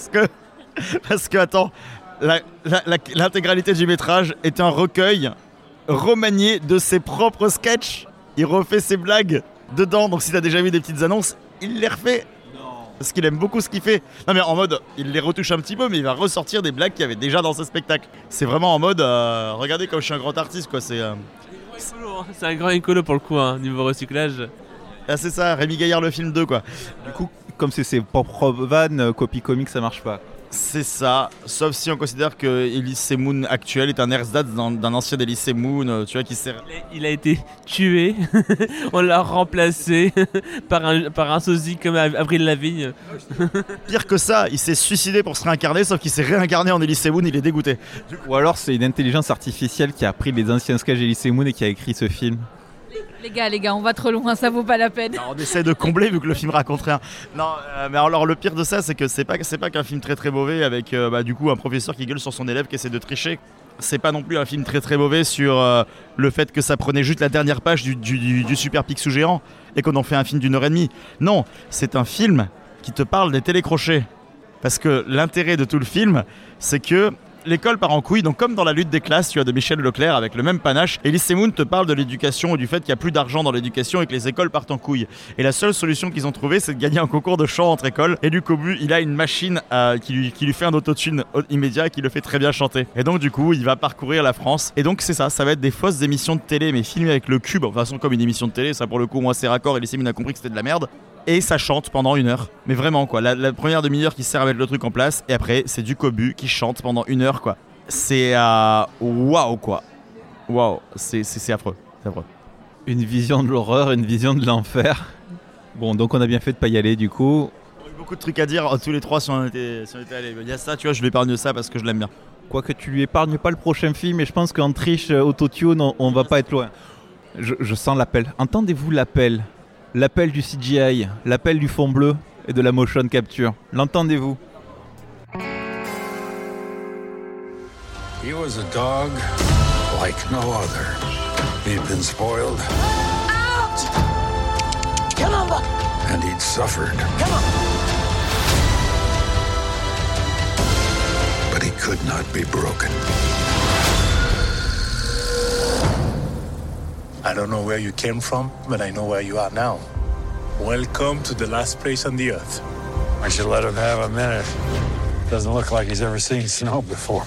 Parce que attends, l'intégralité du métrage est un recueil remanié de ses propres sketchs. Il refait ses blagues dedans. Donc si t'as déjà vu des petites annonces, il les refait. Parce qu'il aime beaucoup ce qu'il fait. Non mais en mode, il les retouche un petit peu, mais il va ressortir des blagues qu'il y avait déjà dans ce spectacle. C'est vraiment en mode, regardez comme je suis un grand artiste, quoi. C'est un grand écolo pour le coup, hein, niveau recyclage. Ah c'est ça, Rémi Gaillard le film 2, quoi. Du coup, comme c'est ses propres vannes, copie comique, ça marche pas. C'est ça, sauf si on considère que Elise Moon actuel est un ersatz d'un ancien Elise Moon, tu vois, qui sert. Il a été tué, on l'a remplacé par un sosie comme Avril Lavigne. Pire que ça, il s'est suicidé pour se réincarner, sauf qu'il s'est réincarné en Elise Moon, il est dégoûté. Ou alors c'est une intelligence artificielle qui a pris les anciens sketchs d'Elise Moon et qui a écrit ce film. Les gars, on va trop loin, ça vaut pas la peine. Non, on essaie de combler vu que le film raconte rien. Non, mais alors le pire de ça, c'est que c'est pas qu'un film très très mauvais avec du coup un professeur qui gueule sur son élève qui essaie de tricher. C'est pas non plus un film très très mauvais sur le fait que ça prenait juste la dernière page du Super Picsou géant et qu'on en fait un film d'1h30. Non, c'est un film qui te parle des télécrochets. Parce que l'intérêt de tout le film, c'est que l'école part en couille, donc comme dans La lutte des classes, tu as de Michel Leclerc avec le même panache. Elise Moon te parle de l'éducation et du fait qu'il n'y a plus d'argent dans l'éducation et que les écoles partent en couille. Et la seule solution qu'ils ont trouvée, c'est de gagner un concours de chant entre écoles. Et du Cobu, il a une machine qui lui fait un autotune immédiat et qui le fait très bien chanter. Et donc du coup, il va parcourir la France. Et donc c'est ça va être des fausses émissions de télé, mais filmées avec le cube, de toute façon comme une émission de télé. Ça pour le coup, moi c'est raccord, Elise Moon a compris que c'était de la merde. Et ça chante pendant 1 heure. Mais vraiment quoi, la première demi-heure qui sert à mettre le truc en place. Et après, c'est du Cobu qui chante pendant 1 heure quoi. C'est waouh quoi. Waouh, c'est affreux. C'est affreux. Une vision de l'horreur, une vision de l'enfer. Bon, donc on a bien fait de pas y aller du coup. beaucoup de trucs à dire tous les trois si on était allés. Il y a ça, tu vois, je lui épargne ça parce que je l'aime bien. Quoique tu lui épargnes pas le prochain film, et je pense qu'en triche autotune, on va pas être loin. Je sens l'appel. Entendez-vous l'appel? L'appel du CGI, l'appel du fond bleu et de la motion capture. L'entendez-vous? He was a dog like no other. He'd been spoiled. Out! Come on, Buck. And he'd suffered. Come on. But he could not be broken. I don't know where you came from, but I know where you are now. Welcome to the last place on the earth. I should let him have a minute. Doesn't look like he's ever seen snow before.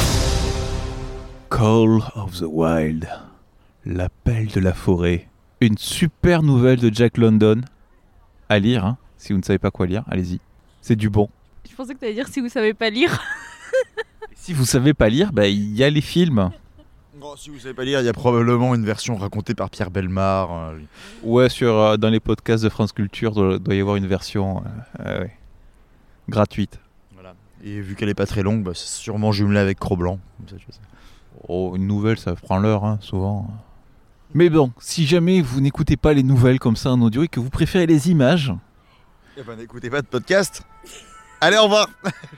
Call of the Wild. L'appel de la forêt. Une super nouvelle de Jack London. À lire, hein. Si vous ne savez pas quoi lire, allez-y. C'est du bon. Je pensais que tu allais dire si vous savez pas lire. Si vous savez pas lire, il y a les films. Bon, si vous savez pas lire, il y a probablement une version racontée par Pierre Bellemare. Ouais, dans les podcasts de France Culture, doit y avoir une version ouais, gratuite. Voilà. Et vu qu'elle est pas très longue, c'est sûrement jumelé avec Cro-Blanc. Comme ça, je sais. Oh, une nouvelle, ça prend l'heure, hein, souvent. Mais bon, si jamais vous n'écoutez pas les nouvelles comme ça en audio et que vous préférez les images... Eh ben, n'écoutez pas de podcast. Allez, au revoir.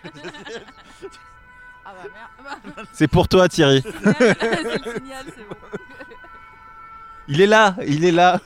Ah bah merde. C'est pour toi, Thierry. C'est le signal, c'est bon. Il est là.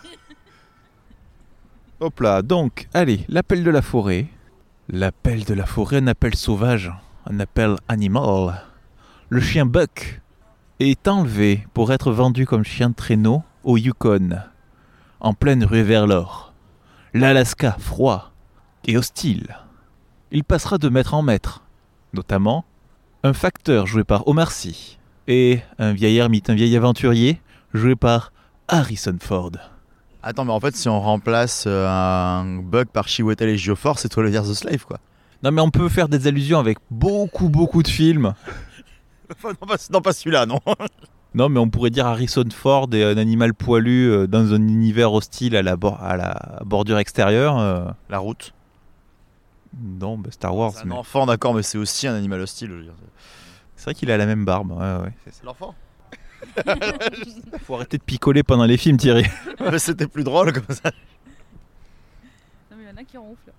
Hop là, donc, allez, l'appel de la forêt. L'appel de la forêt, un appel sauvage, un appel animal. Le chien Buck est enlevé pour être vendu comme chien de traîneau au Yukon, en pleine rue vers l'or. L'Alaska froid et hostile. Il passera de maître en maître, notamment un facteur joué par Omar Sy et un vieil ermite, un vieil aventurier joué par Harrison Ford. Attends, mais en fait, si on remplace un Buck par Chiwetel et Ejiofor, c'est 12 Years a Slave, quoi. Non, mais on peut faire des allusions avec beaucoup de films. Non, pas celui-là, non. Non, mais on pourrait dire Harrison Ford et un animal poilu dans un univers hostile à la bordure extérieure. La route. Non, Star Wars. C'est un enfant, d'accord, mais c'est aussi un animal hostile. Je veux dire. C'est vrai qu'il a la même barbe. Ouais. C'est l'enfant. Faut arrêter de picoler pendant les films, Thierry. Mais c'était plus drôle comme ça. Non, mais il y en a qui ronflent.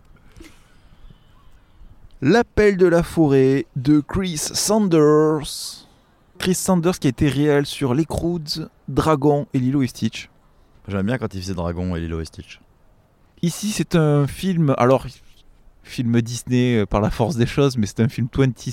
L'appel de la forêt de Chris Sanders. Chris Sanders qui a été réel sur Les Croods, Dragon et Lilo et Stitch. J'aime bien quand il faisait Dragon et Lilo et Stitch. Ici, c'est un film... Alors, film Disney par la force des choses, mais c'est un film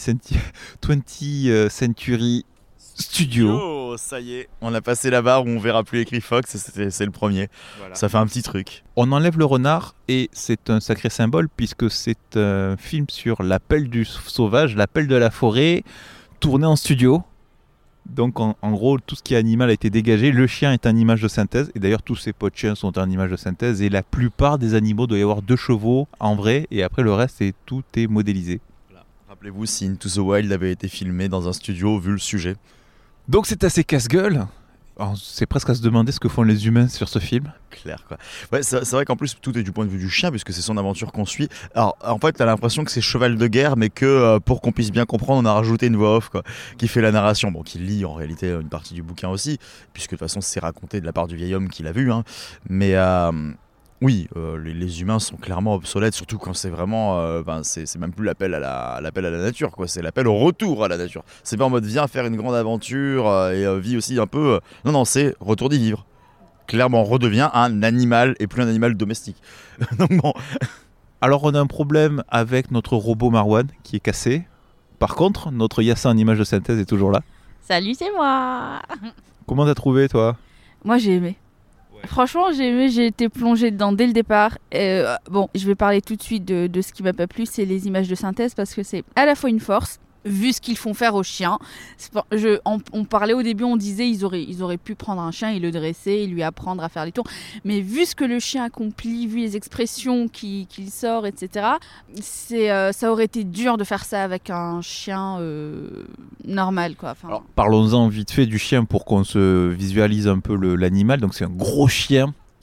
20th Century Studio. Oh, ça y est, on a passé la barre où on verra plus écrit Fox, c'est le premier. Voilà. Ça fait un petit truc. On enlève le renard et c'est un sacré symbole puisque c'est un film sur l'appel du sauvage, l'appel de la forêt, tourné en studio. Donc en gros, tout ce qui est animal a été dégagé. Le chien est une image de synthèse et d'ailleurs tous ces pots de chiens sont une image de synthèse et la plupart des animaux doit y avoir 2 chevaux en vrai et après le reste tout est modélisé. Voilà. Rappelez-vous si Into the Wild avait été filmé dans un studio vu le sujet. Donc c'est assez casse-gueule. Alors, c'est presque à se demander ce que font les humains sur ce film. Clair, quoi. Ouais, c'est vrai qu'en plus tout est du point de vue du chien puisque c'est son aventure qu'on suit. Alors en fait t'as l'impression que c'est cheval de guerre mais que pour qu'on puisse bien comprendre on a rajouté une voix off quoi, qui fait la narration, bon qui lit en réalité une partie du bouquin aussi puisque de toute façon c'est raconté de la part du vieil homme qui l'a vu hein. Mais oui, les humains sont clairement obsolètes, surtout quand c'est vraiment, c'est même plus l'appel à la nature, quoi. C'est l'appel au retour à la nature. C'est pas en mode viens faire une grande aventure et vis aussi un peu. Non, c'est retour d'y vivre. Clairement, on redevient un animal et plus un animal domestique. Donc bon. Alors on a un problème avec notre robot Marwan qui est cassé. Par contre, notre Yassin en image de synthèse est toujours là. Salut, c'est moi. Comment t'as trouvé, toi ? Moi, j'ai aimé. Franchement, j'ai aimé, j'ai été plongée dedans dès le départ. Bon, je vais parler tout de suite de ce qui m'a pas plu, c'est les images de synthèse parce que c'est à la fois une force, vu ce qu'ils font faire aux chiens. On parlait au début, on disait ils auraient pu prendre un chien et le dresser et lui apprendre à faire les tours. Mais vu ce que le chien accomplit, vu les expressions qu'il sort, etc., ça aurait été dur de faire ça avec un chien normal, quoi. Enfin, alors, parlons-en vite fait du chien pour qu'on se visualise un peu l'animal. Donc c'est un gros chien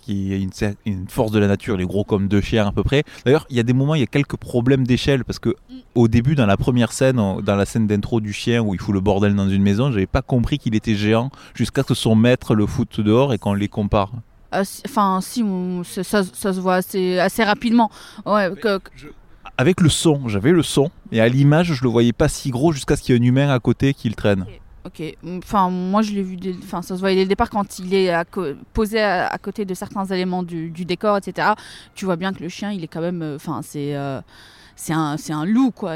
qui est une force de la nature, il est gros comme 2 chiens à peu près. D'ailleurs, il y a des moments, il y a quelques problèmes d'échelle, parce que au début, dans la première scène, dans la scène d'intro du chien où il fout le bordel dans une maison, j'avais pas compris qu'il était géant jusqu'à ce que son maître le foute dehors et qu'on les compare. Enfin, si, ça se voit assez rapidement. Ouais, Avec le son, j'avais le son, et à l'image, je le voyais pas si gros jusqu'à ce qu'il y ait un humain à côté qui le traîne. Ok, enfin moi je l'ai vu, ça se voyait dès le départ quand il est posé à côté de certains éléments du décor, etc. Tu vois bien que le chien, il est quand même, c'est un loup quoi.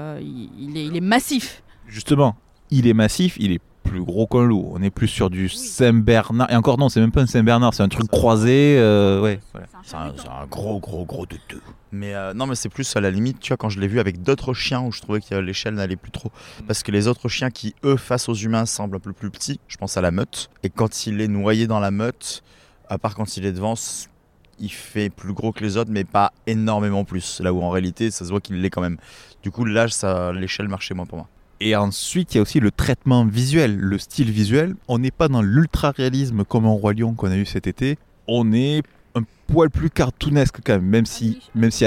Il est massif. Justement, il est massif, il est plus gros qu'un loup. On est plus sur du Saint-Bernard. Et encore non, c'est même pas un Saint-Bernard, c'est un truc croisé. Ouais. C'est un gros de deux. Mais non, mais c'est plus à la limite, tu vois, quand je l'ai vu avec d'autres chiens où je trouvais que l'échelle n'allait plus trop. Parce que les autres chiens qui, eux, face aux humains, semblent un peu plus petits. Je pense à la meute. Et quand il est noyé dans la meute, à part quand il est devant, il fait plus gros que les autres, mais pas énormément plus. Là où en réalité, ça se voit qu'il l'est quand même. Du coup, là, l'échelle marchait moins pour moi. Et ensuite, il y a aussi le traitement visuel, le style visuel. On n'est pas dans l'ultra-réalisme comme en Roi Lion qu'on a eu cet été. On est un poil plus cartoonesque quand même si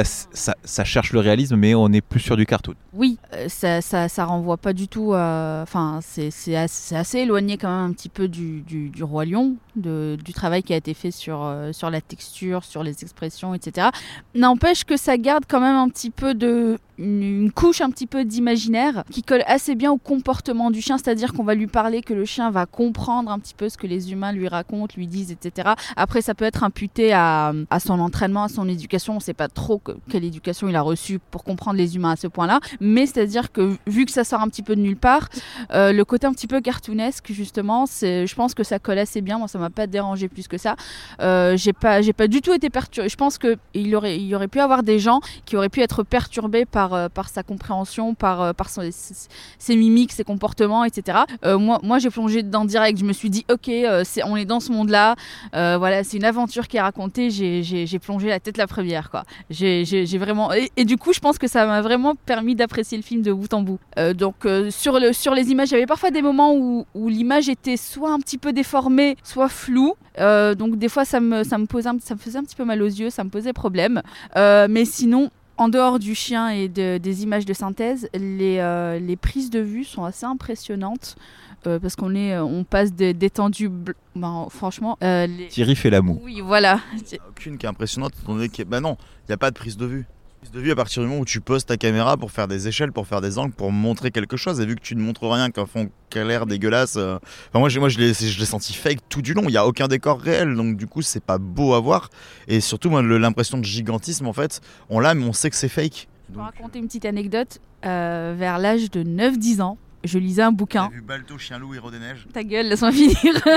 ça cherche le réalisme, mais on est plus sur du cartoon. Oui, ça renvoie pas du tout à... Enfin, c'est assez éloigné quand même un petit peu du Roi Lion, du travail qui a été fait sur la texture, sur les expressions, etc. N'empêche que ça garde quand même un petit peu une couche un petit peu d'imaginaire qui colle assez bien au comportement du chien, c'est-à-dire qu'on va lui parler, que le chien va comprendre un petit peu ce que les humains lui racontent, lui disent, etc. Après, ça peut être imputé à son entraînement, à son éducation. On ne sait pas trop quelle éducation il a reçue pour comprendre les humains à ce point-là, mais c'est-à-dire que vu que ça sort un petit peu de nulle part, le côté un petit peu cartoonesque, justement, je pense que ça colle assez bien. Moi, ça m'a pas dérangé plus que ça. J'ai pas du tout été perturbée. Je pense qu'il y aurait pu avoir des gens qui auraient pu être perturbés par sa compréhension, par ses mimiques, ses comportements, etc. Moi, j'ai plongé dedans direct. Je me suis dit, ok, on est dans ce monde-là. Voilà, c'est une aventure qui est racontée. J'ai plongé la tête la première, quoi. J'ai vraiment... Et du coup, je pense que ça m'a vraiment permis d'apprécier le film de bout en bout. Donc, sur les images, il y avait parfois des moments où l'image était soit un petit peu déformée, soit floue. Donc, des fois, ça me faisait un petit peu mal aux yeux, ça me posait problème. Mais sinon... En dehors du chien et des images de synthèse, les prises de vue sont assez impressionnantes parce on passe d'étendues... franchement... Thierry fait la moue. Oui, voilà. Il n'y a aucune qui est impressionnante. Non, il n'y a pas de prise de vue. Prise de vue à partir du moment où tu poses ta caméra pour faire des échelles, pour faire des angles, pour montrer quelque chose. Et vu que tu ne montres rien qu'un fond qui a l'air dégueulasse... moi, je l'ai senti fake tout du long. Il n'y a aucun décor réel. Donc du coup, c'est pas beau à voir. Et surtout, moi, l'impression de gigantisme, en fait, on l'a, mais on sait que c'est fake. Je peux raconter une petite anecdote. Vers l'âge de 9-10 ans, je lisais un bouquin. T'as vu Balto, Chien-Loup, Héros des Neiges ? Ta gueule, laisse-moi finir.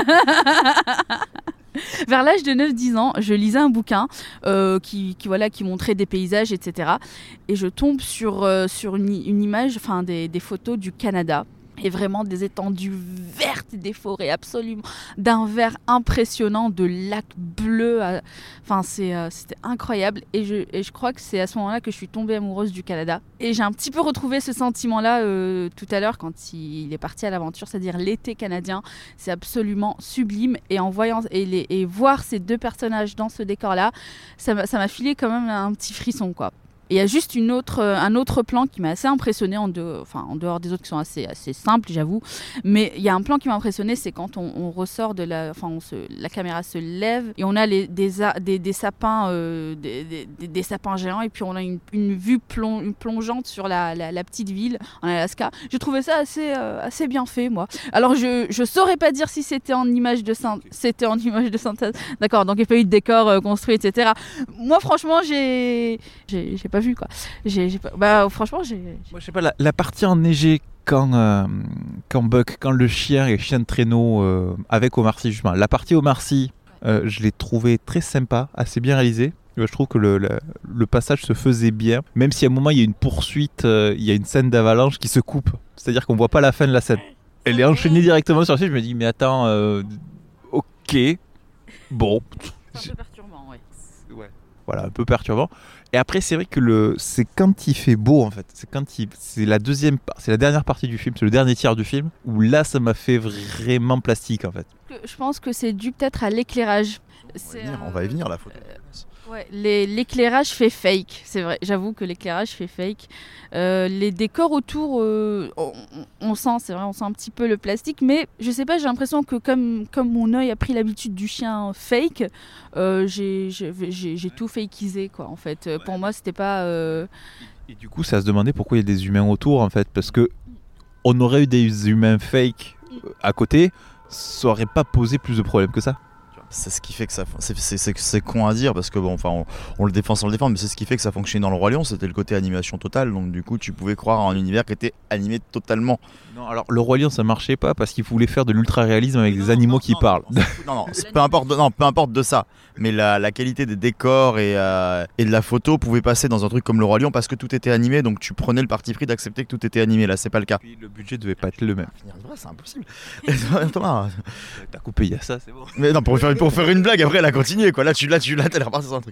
Vers l'âge de 9-10 ans, je lisais un bouquin qui montrait des paysages, etc. Et je tombe sur une image, des photos du Canada. Et vraiment des étendues vertes, des forêts absolument, d'un vert impressionnant, de lacs bleus. C'était incroyable. Et je crois que c'est à ce moment-là que je suis tombée amoureuse du Canada. Et j'ai un petit peu retrouvé ce sentiment-là tout à l'heure quand il est parti à l'aventure, c'est-à-dire l'été canadien. C'est absolument sublime. Et en voyant et voir ces deux personnages dans ce décor-là, ça m'a filé quand même un petit frisson, quoi. Et il y a juste un autre plan qui m'a assez impressionné, en dehors des autres qui sont assez simples, j'avoue. Mais il y a un plan qui m'a impressionné, c'est quand on ressort la caméra se lève et on a des sapins, des sapins géants, et puis on a une vue plongeante sur la petite ville en Alaska. J'ai trouvé ça assez bien fait, moi. Alors je saurais pas dire si c'était en image de synthèse. D'accord, donc il n'y a pas eu de décor construit, etc. Moi, franchement, j'ai pas vu, quoi. Franchement, moi, je sais pas, la partie enneigée quand le chien et chien de traîneau avec Omar Sy, justement. La partie Omar Sy, je l'ai trouvé très sympa, assez bien réalisée. Je trouve que le passage se faisait bien, même si à un moment il y a une poursuite, il y a une scène d'avalanche qui se coupe. C'est-à-dire qu'on voit pas la fin de la scène. Elle est enchaînée directement sur le site. Je me dis, mais attends, ok, bon. C'est un peu perturbant, ouais. Voilà, un peu perturbant. Et après, c'est vrai que c'est quand il fait beau, en fait. C'est la dernière partie du film, c'est le dernier tiers du film, où là, ça m'a fait vraiment plastique, en fait. Je pense que c'est dû peut-être à l'éclairage. On va y venir, la photo. Ouais, l'éclairage fait fake, c'est vrai. J'avoue que l'éclairage fait fake. Les décors autour, on sent, c'est vrai, on sent un petit peu le plastique, mais je sais pas, j'ai l'impression que comme mon œil a pris l'habitude du chien fake, j'ai tout fakeisé, quoi. En fait, pour moi, c'était pas. Et du coup, ça se demandait pourquoi il y a des humains autour, en fait, parce que on aurait eu des humains fake à côté, ça aurait pas posé plus de problèmes que ça. C'est ce qui fait que ça, c'est con à dire parce que bon, enfin, on le défend sans le défendre, mais c'est ce qui fait que ça fonctionnait dans le Roi Lion, c'était le côté animation totale, donc du coup tu pouvais croire à un univers qui était animé totalement. Non, alors le Roi Lion ça marchait pas parce qu'il voulait faire de l'ultra réalisme avec des animaux qui parlent. Non, peu importe de ça, mais la qualité des décors et de la photo pouvait passer dans un truc comme le Roi Lion parce que tout était animé, donc tu prenais le parti pris d'accepter que tout était animé. Là, c'est pas le cas. Puis le budget devait pas être le même. C'est impossible. Thomas, t'as coupé il y a ça, c'est bon. Mais non, pour faire une blague, après elle a continué quoi. Là, t'es reparti sur un truc.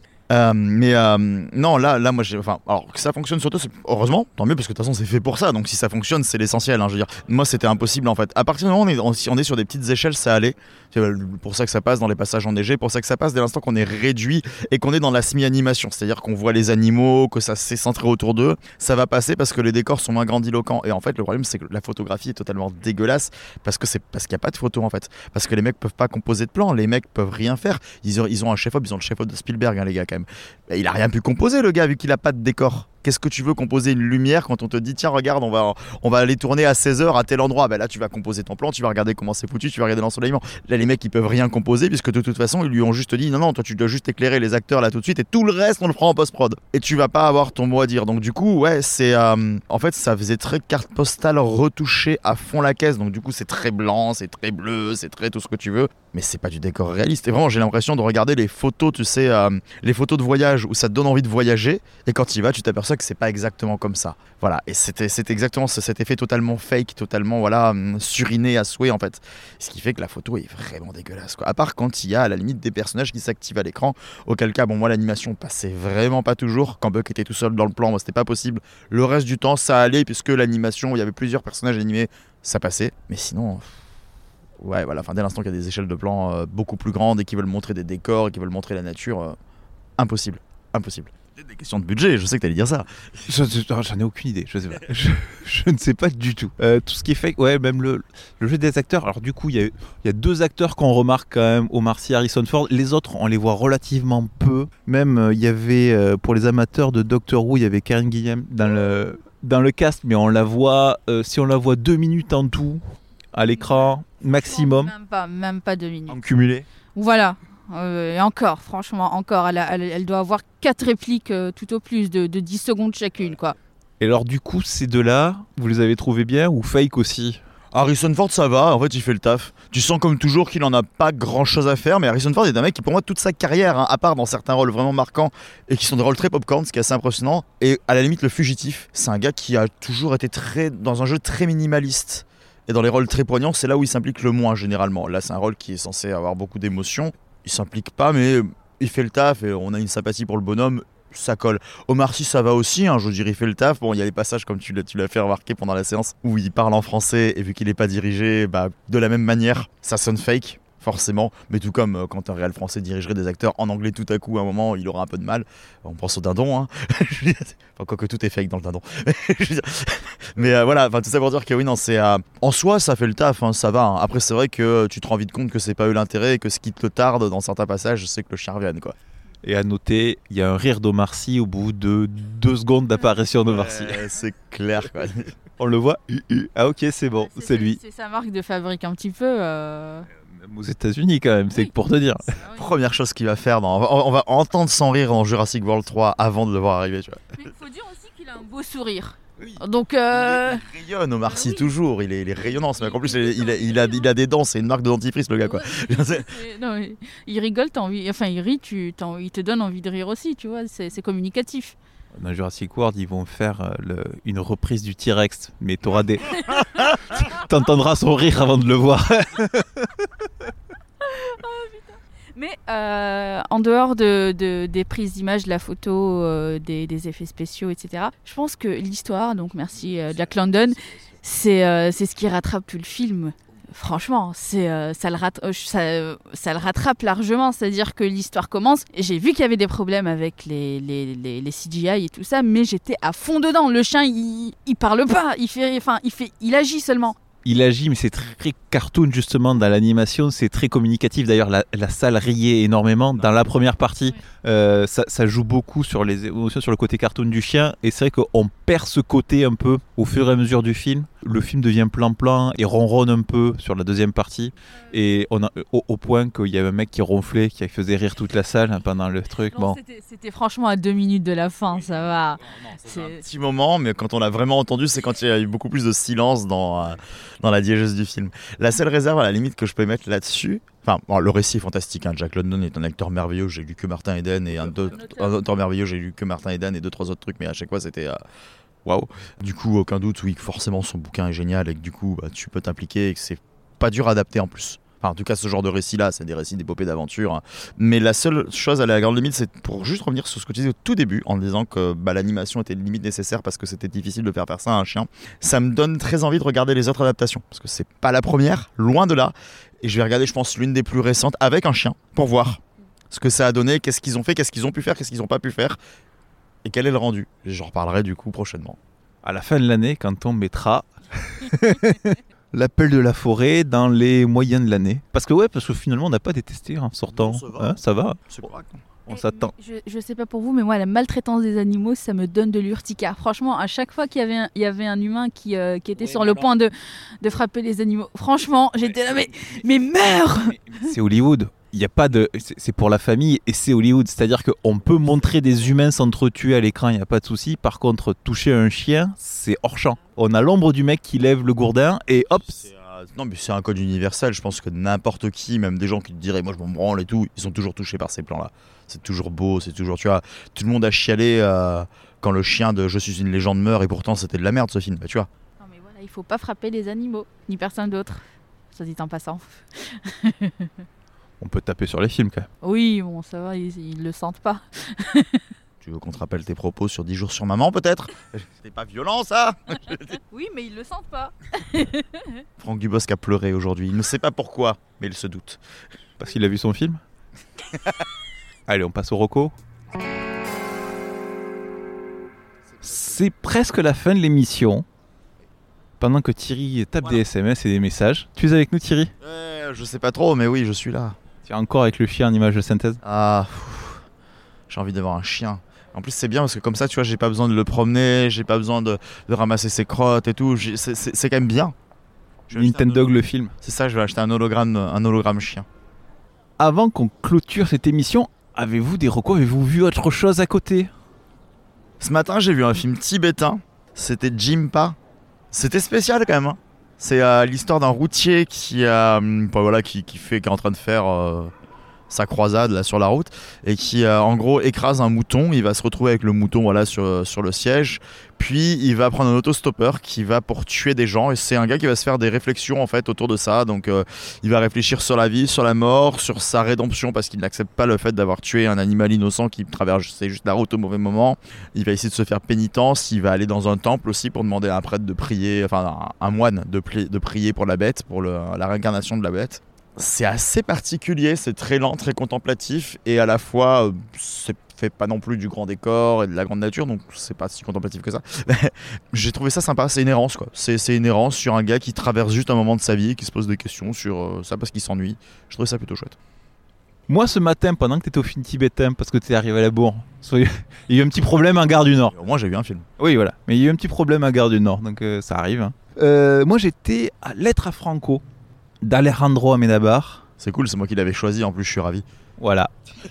Non, là, moi, alors que ça fonctionne surtout, heureusement, tant mieux parce que de toute façon c'est fait pour ça. Donc si ça fonctionne, c'est l'essentiel. Hein, je veux dire, moi c'était impossible en fait. À partir du moment où on est sur des petites échelles, ça allait. C'est pour ça que ça passe dans les passages enneigés, pour ça que ça passe dès l'instant qu'on est réduit et qu'on est dans la semi-animation, c'est-à-dire qu'on voit les animaux, que ça s'est centré autour d'eux, ça va passer parce que les décors sont moins grandiloquents. Et en fait, le problème c'est que la photographie est totalement dégueulasse parce qu'il n'y a pas de photo en fait, parce que les mecs peuvent pas composer de plans, les mecs peuvent rien faire. Ils ont un chef-op, ils ont le chef-op de Spielberg, hein, les gars quand même. Et il a rien pu composer le gars vu qu'il a pas de décor. Qu'est-ce que tu veux composer une lumière quand on te dit tiens regarde on va aller tourner à 16h à tel endroit, ben là tu vas composer ton plan, tu vas regarder comment c'est foutu, tu vas regarder l'ensoleillement. Là les mecs ils peuvent rien composer puisque de toute façon ils lui ont juste dit non toi tu dois juste éclairer les acteurs là tout de suite et tout le reste on le prend en post-prod et tu vas pas avoir ton mot à dire. Donc du coup ouais c'est en fait ça faisait très carte postale retouchée à fond la caisse, donc du coup c'est très blanc, c'est très bleu, c'est très tout ce que tu veux, mais c'est pas du décor réaliste. Et vraiment j'ai l'impression de regarder les photos, tu sais, les photos de voyage où ça te donne envie de voyager et quand tu y vas tu t'aperçois que c'est pas exactement comme ça. Voilà, et c'était exactement cet effet totalement fake, totalement suriné à souhait en fait. Ce qui fait que la photo est vraiment dégueulasse quoi. À part quand il y a à la limite des personnages qui s'activent à l'écran, auquel cas bon moi l'animation passait vraiment pas toujours. Quand Buck était tout seul dans le plan, moi c'était pas possible. Le reste du temps ça allait puisque l'animation où il y avait plusieurs personnages animés, ça passait. Mais sinon ouais voilà, dès l'instant qu'il y a des échelles de plan beaucoup plus grandes et qui veulent montrer des décors et qui veulent montrer la nature, impossible. Des questions de budget, je sais que t'allais dire ça. J'en ai aucune idée, je sais pas. Je ne sais pas du tout. Tout ce qui est fake, ouais, même le jeu des acteurs. Alors du coup, il y a deux acteurs qu'on remarque quand même, Omar Sy, Harrison Ford. Les autres, on les voit relativement peu. Même il y avait, pour les amateurs de Doctor Who, il y avait Karen Gillan dans le cast, mais on la voit, si on la voit 2 minutes en tout, à l'écran, maximum. Même pas 2 minutes. En cumulé. Voilà. Et encore, franchement, elle doit avoir 4 répliques tout au plus de 10 secondes chacune, quoi. Et alors du coup, ces deux-là, vous les avez trouvés bien ou fake aussi ? Harrison Ford ça va, en fait il fait le taf. Tu sens comme toujours qu'il en a pas grand chose à faire, mais Harrison Ford est un mec qui pour moi toute sa carrière, à part dans certains rôles vraiment marquants et qui sont des rôles très popcorn, ce qui est assez impressionnant. Et à la limite le fugitif, c'est un gars qui a toujours été dans un jeu très minimaliste. Et dans les rôles très poignants, c'est là où il s'implique le moins généralement. Là c'est un rôle qui est censé avoir beaucoup d'émotions. Il s'implique pas, mais il fait le taf et on a une sympathie pour le bonhomme, ça colle. Omar Sy, ça va aussi, je veux dire, il fait le taf. Bon, il y a les passages, comme tu l'as fait remarquer pendant la séance, où il parle en français et vu qu'il n'est pas dirigé, de la même manière, ça sonne fake, forcément. Mais tout comme quand un réel français dirigerait des acteurs en anglais tout à coup, à un moment, il aura un peu de mal. On pense au dindon, hein. Quoique tout est fake dans le dindon. Mais voilà, tout ça pour dire que oui, non, c'est en soi, ça fait le taf, ça va. Hein. Après, c'est vrai que tu te rends vite compte que c'est pas eux l'intérêt et que ce qui te tarde dans certains passages, c'est que le chien revienne, quoi. Et à noter, il y a un rire d'Omar Sy au bout de 2 secondes d'apparition d'Omar Sy. C'est clair, quoi. On le voit. Ah ok, c'est bon, c'est lui. C'est sa marque de fabrique un petit peu. Même aux États-Unis quand même, c'est pour te dire. Première chose qu'il va faire, on va entendre son rire dans Jurassic World 3 avant de le voir arriver, tu vois. Mais il faut dire aussi qu'il a un beau sourire. Oui. Donc il rayonne, Omar Sy, toujours, il est rayonnant, c'est en plus il a des dents, c'est une marque de dentifrice le gars, quoi. Non, il rigole, il rit, il te donne envie de rire aussi, tu vois, c'est communicatif. Dans Jurassic World, ils vont faire une reprise du T-Rex, mais t'entendras son rire avant de le voir. Mais en dehors des prises d'images, de la photo, des effets spéciaux, etc., je pense que l'histoire, donc merci Jack London, c'est ce qui rattrape tout le film. Franchement, ça le rattrape largement. C'est-à-dire que l'histoire commence. Et j'ai vu qu'il y avait des problèmes avec les CGI et tout ça, mais j'étais à fond dedans. Le chien, il parle pas, il agit seulement. Il agit, mais c'est très cartoon justement dans l'animation, c'est très communicatif. D'ailleurs, la salle riait énormément dans la première partie. Ça joue beaucoup sur les émotions, sur le côté cartoon du chien. Et c'est vrai qu'on perd ce côté un peu au fur et à mesure du film. Le film devient plan-plan et ronronne un peu sur la deuxième partie. Et on a, au point qu'il y avait un mec qui ronflait, qui faisait rire toute la salle pendant le truc. Non, c'était franchement à 2 minutes de la fin, ça va. C'est un petit moment, mais quand on l'a vraiment entendu, c'est quand il y a eu beaucoup plus de silence dans la diégèse du film. La seule réserve à la limite que je peux mettre là-dessus, enfin, bon, le récit est fantastique, hein. Jack London est un acteur merveilleux, j'ai lu que Martin Eden et un auteur merveilleux, j'ai lu que Martin Eden et 2-3 autres trucs, mais à chaque fois c'était waouh. Du coup, aucun doute, oui, forcément son bouquin est génial et que du coup, tu peux t'impliquer et que c'est pas dur à adapter en plus. Enfin, en tout cas, ce genre de récit-là, c'est des récits d'épopée d'aventure. Mais la seule chose à la grande limite, c'est pour juste revenir sur ce que tu disais au tout début, en disant que l'animation était limite nécessaire parce que c'était difficile de faire ça à un chien. Ça me donne très envie de regarder les autres adaptations, parce que c'est pas la première, loin de là. Et je vais regarder, je pense, l'une des plus récentes avec un chien, pour voir ce que ça a donné, qu'est-ce qu'ils ont fait, qu'est-ce qu'ils ont pu faire, qu'est-ce qu'ils n'ont pas pu faire, et quel est le rendu. J'en reparlerai du coup prochainement. À la fin de l'année, quand on mettra... L'appel de la forêt dans les moyens de l'année. Parce que finalement on n'a pas détesté en sortant. Ça va. C'est correct. On s'attend. Je sais pas pour vous, mais moi la maltraitance des animaux, ça me donne de l'urticaire. Franchement, à chaque fois qu'il y avait un humain qui était sur le point de frapper les animaux, franchement, j'étais là, mais meurs. C'est Hollywood. Il y a pas de, c'est pour la famille et c'est Hollywood. C'est-à-dire qu'on peut montrer des humains s'entretuer à l'écran, il n'y a pas de souci. Par contre, toucher un chien, c'est hors champ. On a l'ombre du mec qui lève le gourdin et hop. Non, mais c'est un code universel. Je pense que n'importe qui, même des gens qui te diraient moi je m'en branle et tout, ils sont toujours touchés par ces plans-là. C'est toujours beau, c'est toujours, tu vois, tout le monde a chialé quand le chien de Je suis une légende meurt et pourtant c'était de la merde ce film, tu vois. Non mais voilà, il faut pas frapper les animaux, ni personne d'autre. Ça dit en passant. On peut taper sur les films quand même. Oui, bon, ça va, ils le sentent pas. Tu veux qu'on te rappelle tes propos sur 10 jours sur maman, peut-être? C'était pas violent, ça? Oui, mais ils le sentent pas. Franck Dubosc a pleuré aujourd'hui. Il ne sait pas pourquoi, mais il se doute. Parce qu'il a vu son film? Allez, on passe au reco. C'est presque la fin de l'émission. Pendant que Thierry tape des SMS et des messages. Tu es avec nous, Thierry? Je sais pas trop, mais oui, je suis là. Tu es encore avec le chien en image de synthèse? J'ai envie d'avoir un chien. En plus, c'est bien parce que comme ça, tu vois, j'ai pas besoin de le promener, j'ai pas besoin de ramasser ses crottes et tout. C'est quand même bien. Nintendo, le film. C'est ça, je vais acheter un hologramme chien. Avant qu'on clôture cette émission, avez-vous des recos? Avez-vous vu autre chose à côté? Ce matin, j'ai vu un film tibétain. C'était Jimpa. C'était spécial quand même. Hein. C'est l'histoire d'un routier qui est en train de faire sa croisade là sur la route et qui en gros écrase un mouton. Il va se retrouver avec le mouton sur le siège. Puis il va prendre un autostoppeur qui va pour tuer des gens et c'est un gars qui va se faire des réflexions en fait autour de ça. Donc il va réfléchir sur la vie, sur la mort, sur sa rédemption parce qu'il n'accepte pas le fait d'avoir tué un animal innocent qui traversait juste la route au mauvais moment. Il va essayer de se faire pénitence. Il va aller dans un temple aussi pour demander à un prêtre de prier, enfin un moine de prier pour la bête, pour la réincarnation de la bête. C'est assez particulier, c'est très lent, très contemplatif et à la fois c'est fait pas non plus du grand décor et de la grande nature, donc c'est pas si contemplatif que ça. J'ai trouvé ça sympa, c'est une errance quoi. C'est une errance sur un gars qui traverse juste un moment de sa vie et qui se pose des questions sur ça parce qu'il s'ennuie. Je trouvais ça plutôt chouette. Moi ce matin, pendant que t'étais au film tibétain, parce que t'es arrivé à la bourre, il y a eu un petit problème à Gare du Nord. Au moins j'ai vu un film. Oui voilà, mais il y a eu un petit problème à Gare du Nord, donc ça arrive. Hein. Moi j'étais à Lettres à Franco, d'Alejandro Amenábar. C'est cool, c'est moi qui l'avais choisi, en plus je suis ravi. Voilà.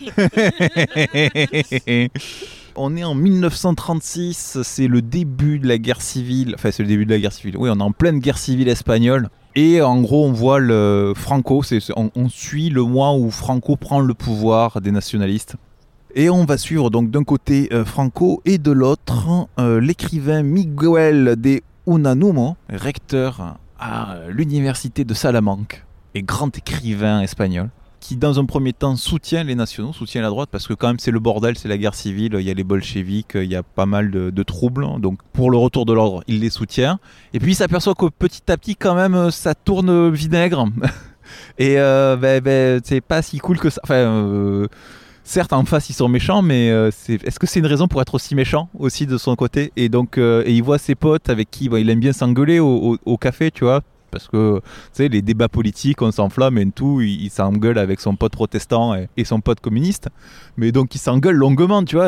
On est en 1936, c'est le début de la guerre civile. Enfin, c'est le début de la guerre civile. Oui, on est en pleine guerre civile espagnole. Et en gros, on voit le Franco, on suit le mois où Franco prend le pouvoir des nationalistes. Et on va suivre donc d'un côté Franco et de l'autre l'écrivain Miguel de Unamuno, recteur à l'université de Salamanque et grand écrivain espagnol, qui dans un premier temps soutient les nationaux, soutient la droite, parce que quand même c'est le bordel, c'est la guerre civile, il y a les bolcheviks, il y a pas mal de troubles, donc pour le retour de l'ordre, il les soutient. Et puis il s'aperçoit que petit à petit quand même ça tourne vinaigre, et c'est pas si cool que ça. Enfin, certes en face ils sont méchants, mais est-ce que c'est une raison pour être aussi méchant aussi de son côté? Et donc et il voit ses potes avec qui il aime bien s'engueuler au café, tu vois. Parce que tu sais, les débats politiques, on s'enflamme et tout, il s'engueule avec son pote protestant et son pote communiste. Mais donc il s'engueule longuement, tu vois,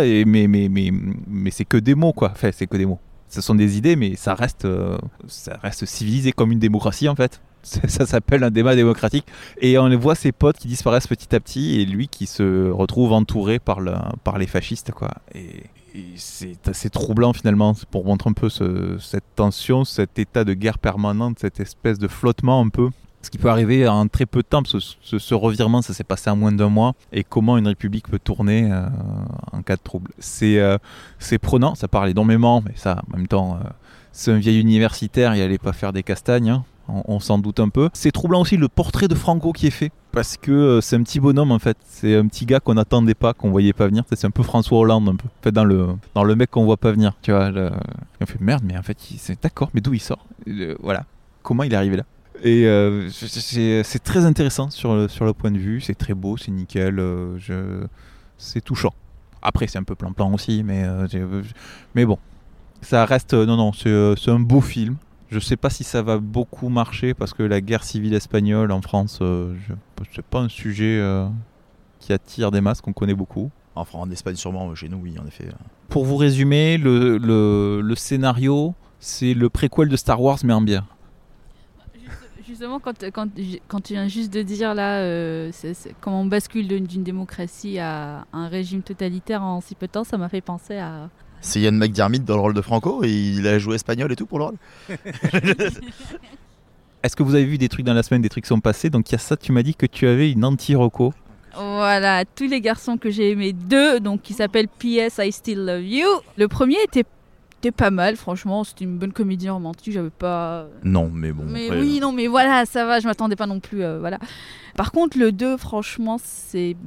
mais c'est que des mots, quoi. Enfin, c'est que des mots. Ce sont des idées, mais ça reste civilisé comme une démocratie, en fait. Ça s'appelle un débat démocratique. Et on voit ses potes qui disparaissent petit à petit et lui qui se retrouve entouré par les fascistes, quoi. Et c'est assez troublant finalement, c'est pour montrer un peu cette tension, cet état de guerre permanente, cette espèce de flottement un peu. Ce qui peut arriver en très peu de temps, parce que ce revirement, ça s'est passé en moins d'1 mois, et comment une république peut tourner en cas de trouble. C'est prenant, ça parle énormément, mais ça, en même temps, c'est un vieil universitaire, il n'allait pas faire des castagnes, hein. On s'en doute un peu. C'est troublant aussi le portrait de Franco qui est fait, parce que c'est un petit bonhomme en fait, c'est un petit gars qu'on n'attendait pas, qu'on voyait pas venir, c'est un peu François Hollande un peu, en fait, dans le mec qu'on voit pas venir, tu vois. On fait merde, mais en fait c'est d'accord, mais d'où il sort, voilà, comment il est arrivé là. Et c'est très intéressant sur le point de vue, c'est très beau, c'est nickel, c'est touchant. Après c'est un peu plan-plan aussi, mais bon, ça reste, c'est un beau film. Je sais pas si ça va beaucoup marcher parce que la guerre civile espagnole en France, c'est pas un sujet qui attire des masses, qu'on connaît beaucoup. Enfin, en Espagne sûrement, chez nous oui en effet. Pour vous résumer, le scénario, c'est le préquel de Star Wars mais en bière. Justement, quand tu viens juste de dire là, comment on bascule d'une démocratie à un régime totalitaire en si peu de temps, ça m'a fait penser à... C'est Ian McDiarmid dans le rôle de Franco et il a joué espagnol et tout pour le rôle. Est-ce que vous avez vu des trucs dans la semaine, des trucs qui sont passés? Donc il y a ça, tu m'as dit que tu avais une anti-reco. Voilà, tous les garçons que j'ai aimés, 2, donc qui s'appellent P.S. I Still Love You. Le premier était pas mal, franchement, c'était une bonne comédie romantique, j'avais pas... Non, mais bon... Mais après, oui, non, mais voilà, ça va, je m'attendais pas non plus, voilà. Par contre, le 2, franchement, c'est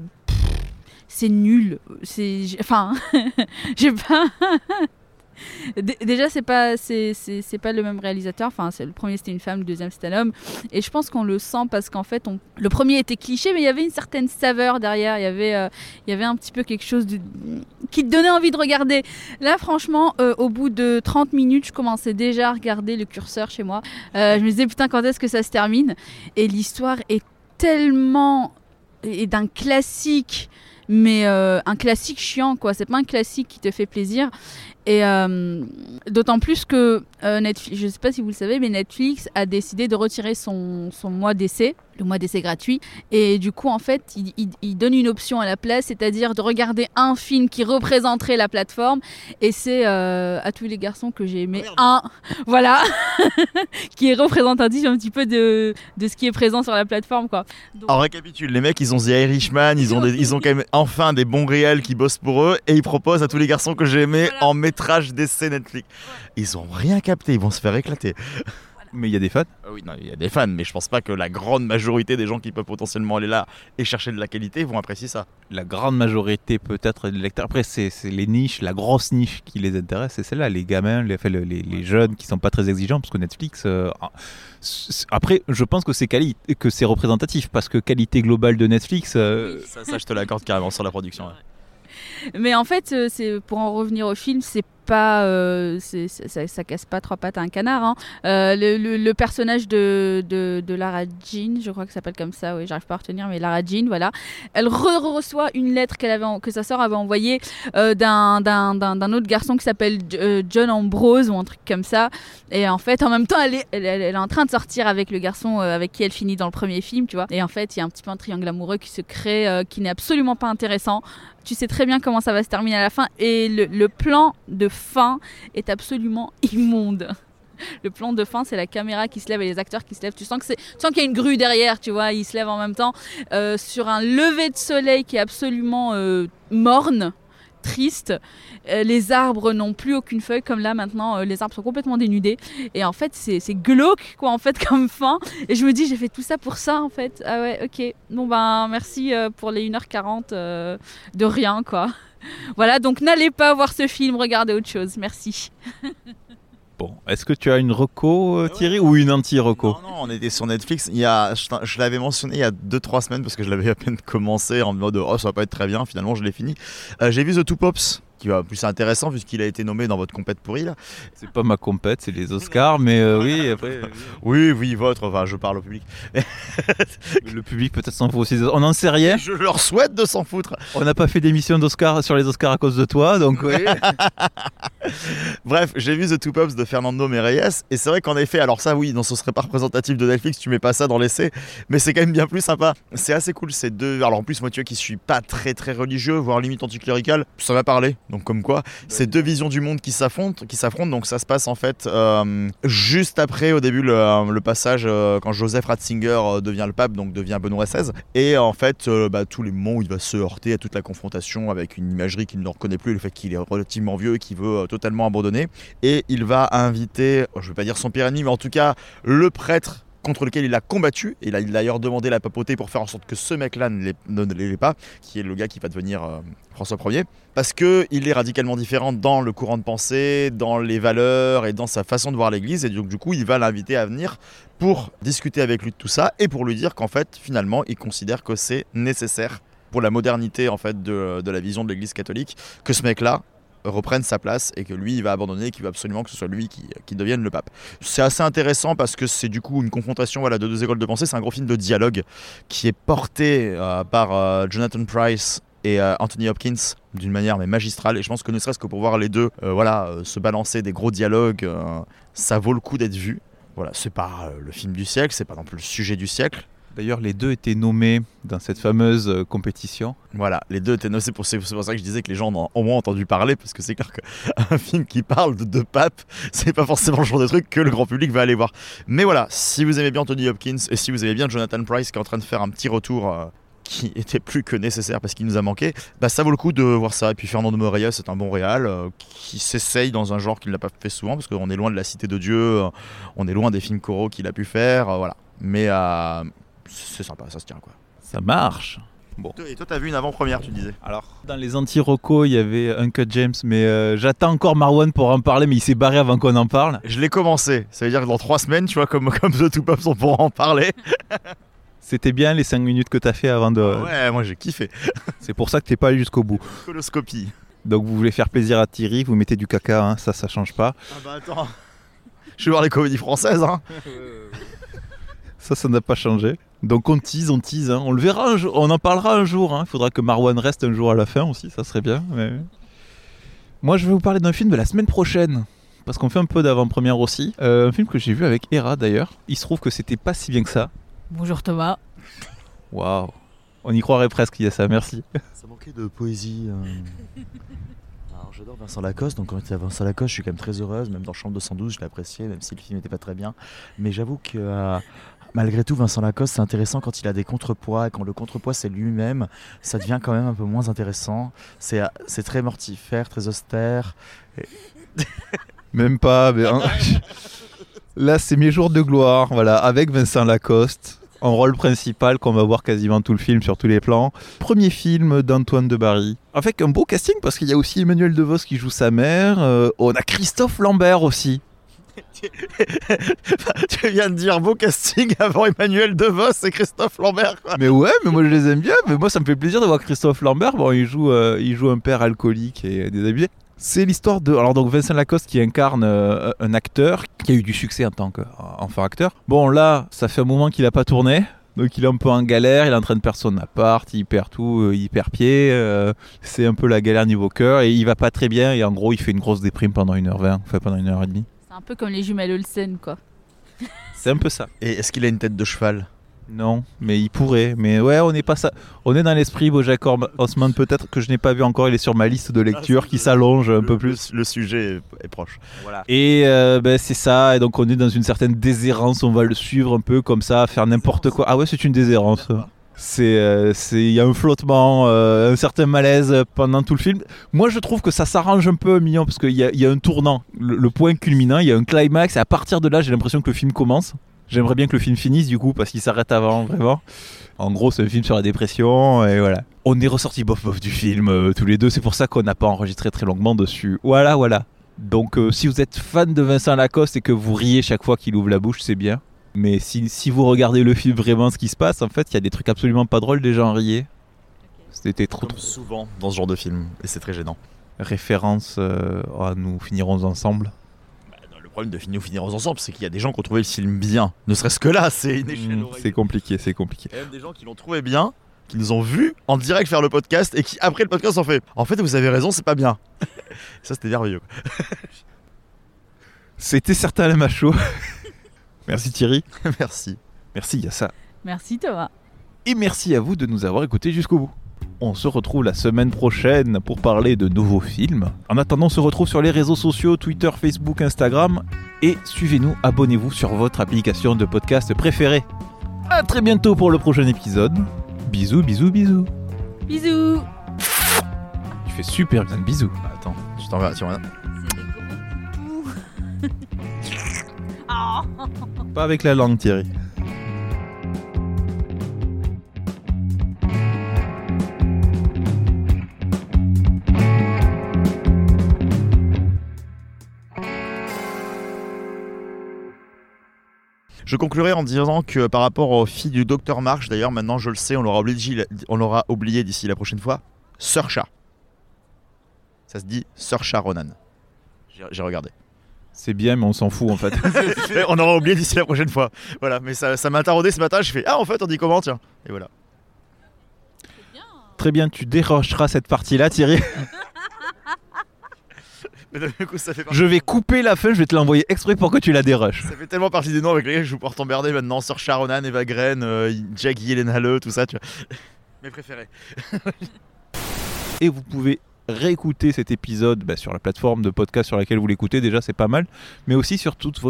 nul. Enfin, j'ai pas... Déjà, c'est pas le même réalisateur. Enfin, le premier c'était une femme, le deuxième c'était un homme. Et je pense qu'on le sent parce qu'en fait, le premier était cliché, mais il y avait une certaine saveur derrière. Il y avait un petit peu quelque chose qui te donnait envie de regarder. Là, franchement, au bout de 30 minutes, je commençais déjà à regarder le curseur chez moi. Je me disais, putain, quand est-ce que ça se termine? Et l'histoire est tellement... et d'un classique... mais un classique chiant, quoi. C'est pas un classique qui te fait plaisir. Et d'autant plus que Netflix, je sais pas si vous le savez, mais Netflix a décidé de retirer son mois d'essai, le mois d'essai gratuit. Et du coup, en fait, il donne une option à la place, c'est-à-dire de regarder un film qui représenterait la plateforme. Et c'est à tous les garçons que j'ai aimé voilà, qui est représentatif un petit peu de ce qui est présent sur la plateforme, quoi. Donc... Alors récapitule, les mecs, ils ont The Irishman, ils ont quand même enfin des bons réels qui bossent pour eux, et ils proposent à tous les garçons que j'ai aimés en métrage d'essai Netflix. Ils ont rien capté, ils vont se faire éclater. Mais il y a des fans. Oui, non, il y a des fans, mais je pense pas que la grande majorité des gens qui peuvent potentiellement aller là et chercher de la qualité vont apprécier ça. La grande majorité peut-être des lecteurs. Après, c'est les niches, la grosse niche qui les intéresse, c'est celle-là, les gamins, les jeunes qui sont pas très exigeants, parce que Netflix... Après, je pense que c'est représentatif, parce que qualité globale de Netflix... Ça, je te l'accorde carrément sur la production. Ouais. Mais en fait, pour en revenir au film, c'est pas, ça casse pas 3 pattes à un canard, hein. Le personnage de Lara Jean, je crois que ça s'appelle comme ça, oui, j'arrive pas à retenir, mais Lara Jean, voilà, elle reçoit une lettre que sa sœur avait envoyée d'un autre garçon qui s'appelle John Ambrose ou un truc comme ça. Et en fait, en même temps, elle est en train de sortir avec le garçon avec qui elle finit dans le premier film, tu vois. Et en fait, il y a un petit peu un triangle amoureux qui se crée, qui n'est absolument pas intéressant. Tu sais très bien comment ça va se terminer à la fin. Et le plan de fin est absolument immonde. Le plan de fin, c'est la caméra qui se lève et les acteurs qui se lèvent. Tu sens qu'il y a une grue derrière, tu vois. Ils se lèvent en même temps sur un lever de soleil qui est absolument morne. triste. Les arbres n'ont plus aucune feuille, comme là maintenant, les arbres sont complètement dénudés. Et en fait, c'est glauque, quoi, en fait, comme fin. Et je me dis, j'ai fait tout ça pour ça, en fait. Ah ouais, ok. Bon, ben, merci pour les 1h40 de rien, quoi. Voilà, donc n'allez pas voir ce film, regardez autre chose. Merci. Bon, est-ce que tu as une reco, Thierry, ou une anti-reco ? Non, on était sur Netflix. Je l'avais mentionné il y a 2-3 semaines parce que je l'avais à peine commencé en mode oh, ça va pas être très bien. Finalement, je l'ai fini. J'ai vu The Two Pops, qui va plus intéressant puisqu'il a été nommé dans votre compète pourrie là. C'est pas ma compète, c'est les Oscars, mais oui, après. Oui, votre, enfin je parle au public. Le public peut-être s'en fout aussi. On n'en sait rien. Je leur souhaite de s'en foutre. On n'a pas fait d'émission d'Oscar sur les Oscars à cause de toi, donc oui. Bref, j'ai vu The Two Pops de Fernando Meirelles et c'est vrai qu'en effet, alors ça oui, non, ce serait pas représentatif de Netflix, tu mets pas ça dans l'essai, mais c'est quand même bien plus sympa. C'est assez cool ces deux. Alors en plus moi tu vois qui suis pas très très religieux, voire limite anticlérical, ça m'a parlé. Donc comme quoi, c'est deux visions du monde qui s'affrontent. Donc ça se passe en fait juste après, au début, le passage quand Joseph Ratzinger devient le pape, donc devient Benoît XVI. Et en fait, tous les moments où il va se heurter à toute la confrontation avec une imagerie qu'il ne reconnaît plus, le fait qu'il est relativement vieux et qu'il veut totalement abandonner. Et il va inviter, je ne vais pas dire son pire ennemi, mais en tout cas le prêtre contre lequel il a combattu, et il a d'ailleurs demandé la papauté pour faire en sorte que ce mec-là ne l'ait pas, qui est le gars qui va devenir François Ier, parce qu'il est radicalement différent dans le courant de pensée, dans les valeurs et dans sa façon de voir l'Église, et donc du coup il va l'inviter à venir pour discuter avec lui de tout ça, et pour lui dire qu'en fait finalement il considère que c'est nécessaire pour la modernité en fait de la vision de l'Église catholique, que ce mec-là reprenne sa place et que lui il va abandonner, qu'il veut absolument que ce soit lui qui devienne le pape. C'est assez intéressant parce que c'est du coup une confrontation de deux écoles de pensée. C'est un gros film de dialogue qui est porté par Jonathan Pryce et Anthony Hopkins d'une manière mais magistrale, et je pense que ne serait-ce que pour voir les deux se balancer des gros dialogues, ça vaut le coup d'être vu. Voilà, c'est pas le film du siècle, c'est pas non plus le sujet du siècle. D'ailleurs, les deux étaient nommés dans cette fameuse compétition. Voilà, les deux étaient nommés, c'est pour ça que je disais que les gens en ont au moins entendu parler, parce que c'est clair qu'un film qui parle de deux papes, c'est pas forcément le genre de truc que le grand public va aller voir. Mais voilà, si vous aimez bien Anthony Hopkins et si vous aimez bien Jonathan Pryce qui est en train de faire un petit retour qui était plus que nécessaire parce qu'il nous a manqué, ça vaut le coup de voir ça. Et puis Fernando Meirelles, c'est un bon réal qui s'essaye dans un genre qu'il n'a pas fait souvent, parce qu'on est loin de La Cité de Dieu, on est loin des films coraux qu'il a pu faire, voilà. Mais c'est sympa, ça se tient quoi. Ça marche. Bon. Et toi, t'as vu une avant-première, tu disais. Alors, dans les anti-recos, il y avait Uncut James, mais j'attends encore Marwan pour en parler, mais il s'est barré avant qu'on en parle. Je l'ai commencé, ça veut dire que dans 3 semaines, tu vois, comme The Two Pops, on pourra en parler. C'était bien les 5 minutes que t'as fait avant de... Ouais, moi j'ai kiffé. C'est pour ça que t'es pas allé jusqu'au bout. Coloscopie. Donc vous voulez faire plaisir à Thierry, vous mettez du caca, hein, ça change pas. Ah bah attends, je vais voir les comédies françaises, hein. Ça n'a pas changé. Donc on tease, hein. On le verra un jour, on en parlera un jour. Il faudra que Marwan reste un jour à la fin aussi, ça serait bien. Mais... Moi je vais vous parler d'un film de la semaine prochaine, parce qu'on fait un peu d'avant-première aussi. Un film que j'ai vu avec Hera d'ailleurs. Il se trouve que c'était pas si bien que ça. Bonjour Thomas. Waouh, on y croirait presque, il y a ça, merci. Ça manquait de poésie. Alors j'adore Vincent Lacoste, donc quand il y a Vincent Lacoste, je suis quand même très heureuse. Même dans Chambre 212, je l'ai apprécié, même si le film n'était pas très bien. Mais j'avoue que malgré tout, Vincent Lacoste, c'est intéressant quand il a des contrepoids, et quand le contrepoids c'est lui-même, ça devient quand même un peu moins intéressant. C'est très mortifère, très austère. Même pas, mais... Là, c'est Mes jours de gloire, voilà, avec Vincent Lacoste, en rôle principal qu'on va voir quasiment tout le film sur tous les plans. Premier film d'Antoine de Barry. Avec un beau casting, parce qu'il y a aussi Emmanuel DeVos qui joue sa mère. On a Christophe Lambert aussi. Tu viens de dire beau casting avant Emmanuel DeVos et Christophe Lambert, quoi. Mais ouais, mais moi je les aime bien. Mais moi ça me fait plaisir de voir Christophe Lambert. Bon, il joue un père alcoolique et déshabillé. C'est l'histoire de... Alors donc Vincent Lacoste qui incarne un acteur qui a eu du succès en tant qu'enfant acteur. Bon là, ça fait un moment qu'il n'a pas tourné. Donc il est un peu en galère, il est en train de perdre son appart, il perd tout, il perd pied. C'est un peu la galère niveau cœur et il va pas très bien. Et en gros, il fait une grosse déprime pendant 1h20, enfin pendant 1h30. C'est un peu comme les jumelles Olsen, quoi. C'est un peu ça. Et est-ce qu'il a une tête de cheval ? Non, mais il pourrait. Mais ouais, on n'est pas ça. On est dans l'esprit Bojack Horseman, peut-être que je n'ai pas vu encore. Il est sur ma liste de lecture qui s'allonge un peu plus. Le sujet est proche. Voilà. Et c'est ça. Et donc on est dans une certaine déshérence. On va le suivre un peu comme ça, faire n'importe quoi. Ah ouais, c'est une déshérence. Il y a un flottement, un certain malaise pendant tout le film. Moi, je trouve que ça s'arrange un peu, Mignon, parce qu'il y a un tournant, le point culminant, il y a un climax, et à partir de là, j'ai l'impression que le film commence. J'aimerais bien que le film finisse, du coup, parce qu'il s'arrête avant, vraiment. En gros, c'est un film sur la dépression, et voilà. On est ressortis bof du film, tous les deux, c'est pour ça qu'on n'a pas enregistré très longuement dessus. Voilà. Donc, si vous êtes fan de Vincent Lacoste et que vous riez chaque fois qu'il ouvre la bouche, c'est bien. Mais si vous regardez le film vraiment ce qui se passe, en fait, il y a des trucs absolument pas drôles, des gens riaient. C'était trop souvent dans ce genre de film, et c'est très gênant. Référence à Nous finirons ensemble. Le problème de Nous finirons ensemble, c'est qu'il y a des gens qui ont trouvé le film bien. Ne serait-ce que là, c'est une échelle. C'est compliqué. Il y a même des gens qui l'ont trouvé bien, qui nous ont vus en direct faire le podcast, et qui après le podcast ont fait « En fait, vous avez raison, c'est pas bien. » Ça, c'était merveilleux. C'était certain la macho. Merci Thierry. Merci Yassa. Merci Thomas. Et merci à vous de nous avoir écoutés jusqu'au bout. On se retrouve la semaine prochaine pour parler de nouveaux films. En attendant, on se retrouve sur les réseaux sociaux, Twitter, Facebook, Instagram. Et suivez-nous, abonnez-vous sur votre application de podcast préférée. À très bientôt pour le prochain épisode. Bisous. Bisous. Tu fais super bien de bisous. Attends, tu t'en vas, tu vois. Pas avec la langue, Thierry. Je conclurai en disant que par rapport aux filles du Dr March, d'ailleurs maintenant je le sais, on l'aura oublié d'ici la prochaine fois, Saoirse. Ça se dit Saoirse Ronan. J'ai regardé. C'est bien, mais on s'en fout en fait. On aura oublié d'ici la prochaine fois. Voilà, mais ça m'a taraudé ce matin. J'ai fait en fait on dit comment, tiens. Et voilà. Très bien, tu dérocheras cette partie-là, Thierry. Mais du coup, ça fait je vais couper la fin, je vais te l'envoyer exprès pour que tu la déroches. Ça fait tellement partie des noms avec lesquels je vais pouvoir t'emmerder maintenant. Saoirse Ronan, Eva Green, Jackie Gyllenhaal, tout ça, tu vois. Mes préférés. Et vous pouvez réécouter cet épisode sur la plateforme de podcast sur laquelle vous l'écoutez, déjà c'est pas mal, mais aussi sur toutes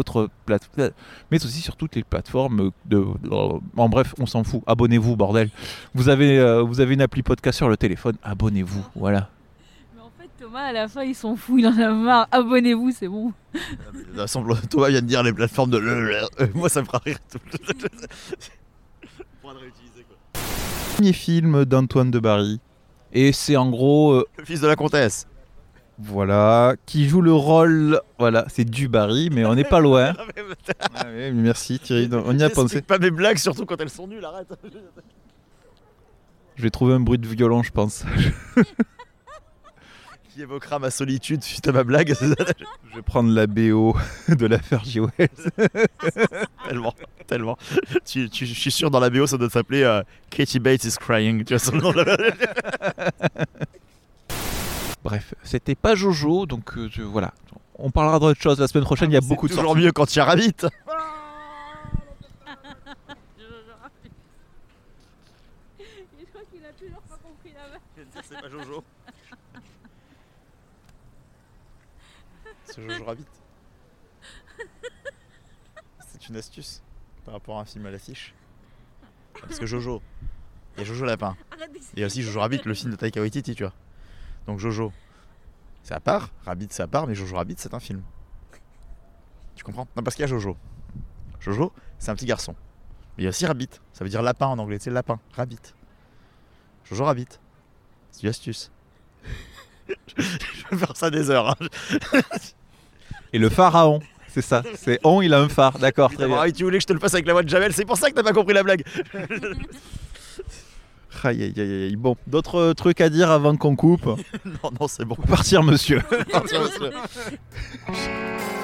les plateformes en bref, on s'en fout, abonnez-vous bordel. Vous avez une appli podcast sur le téléphone, abonnez-vous, voilà. Mais en fait Thomas à la fin il s'en fout, il en a marre, abonnez-vous, c'est bon. De toute façon, Thomas vient de dire les plateformes de moi ça me fera rire tout. Point de réutiliser quoi. Premier film d'Antoine de Barry. Et c'est en gros... le fils de la comtesse. Voilà, qui joue le rôle... Voilà, c'est du Barry, mais on n'est pas loin. Ah oui, merci Thierry, on y a pensé. C'est pas mes blagues, surtout quand elles sont nulles, arrête. Je vais trouver un bruit de violon, je pense. Qui évoquera ma solitude suite à ma blague. Je vais prendre la BO de l'affaire J. Wells. Tellement. Je suis sûr dans la BO ça doit s'appeler Katie Bates is crying. Tu vois son nom là. Bref, c'était pas Jojo, donc voilà. On parlera d'autre chose la semaine prochaine. Il y a beaucoup de toujours mieux quand il y a Rabbit. Je crois qu'il a toujours pas compris la vanne. C'est pas Jojo. C'est Jojo Rabbit. C'est une astuce par rapport à un film à l'affiche. Parce que Jojo, il y a Jojo Lapin. Il y a aussi Jojo Rabbit, le film de Taika Waititi, tu vois. Donc Jojo, c'est à part, Rabbit c'est à part, mais Jojo Rabbit c'est un film. Tu comprends? Non, parce qu'il y a Jojo. Jojo, c'est un petit garçon. Mais il y a aussi Rabbit, ça veut dire lapin en anglais, c'est lapin, Rabbit. Jojo Rabbit, c'est une astuce. Je vais faire ça des heures. Hein. Et le pharaon, c'est ça. C'est on, il a un phare, d'accord. Très bien. Tu voulais que je te le fasse avec la voix de Jamel, c'est pour ça que t'as pas compris la blague. Aïe aïe aïe aïe. Bon, d'autres trucs à dire avant qu'on coupe? Non, c'est bon. Partir, monsieur. Partir, monsieur.